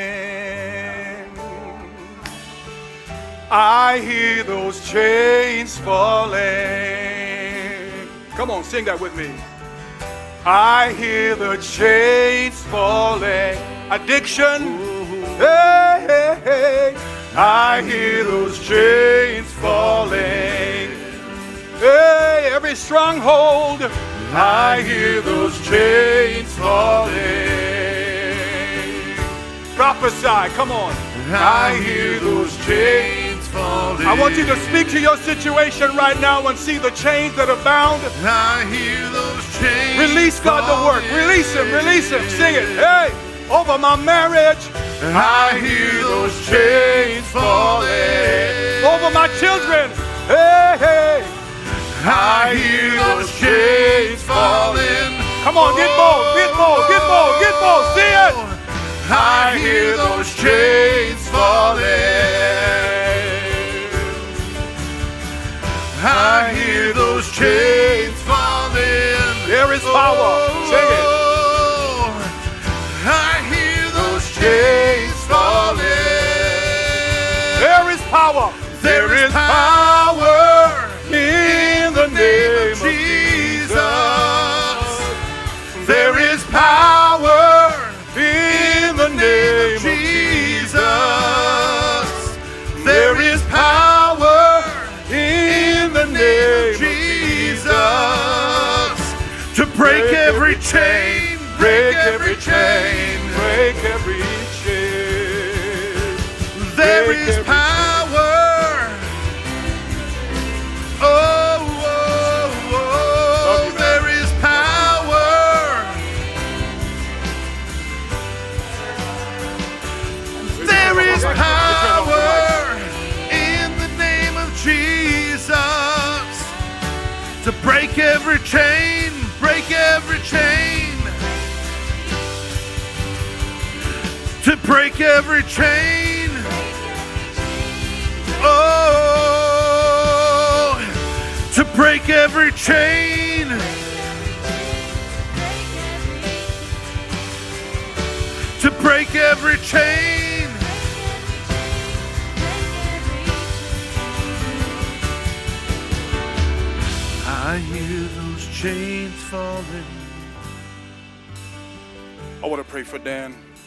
I hear those chains falling. Come on, sing that with me. I hear the chains falling. Addiction. Hey, hey, hey. I hear those chains falling. Hey, every stronghold. I hear those chains falling. Prophesy, come on. I hear those chains falling. I want you to speak to your situation right now and see the chains that are bound. I hear those chains. Release God to work. Release Him, release Him. Sing it. Hey, over my marriage. I hear those chains falling. Over my children. Hey, hey. I hear those chains falling. Come on, get bold, get bold, get bold, get bold. See it. I hear those chains falling. I hear those chains falling. There is power. Sing it. I hear those chains falling. There is power. There is power in the name of Jesus. There is power in the name of Jesus. There is power in the name of Jesus to break every chain, break every chain, break every chain. There is power. Oh, oh, oh, there is power. There is power in the name of Jesus to break every chain, break every chain, to break every chain. Oh, to break every chain. To break every chain. I hear those chains falling. I want to pray for Dan.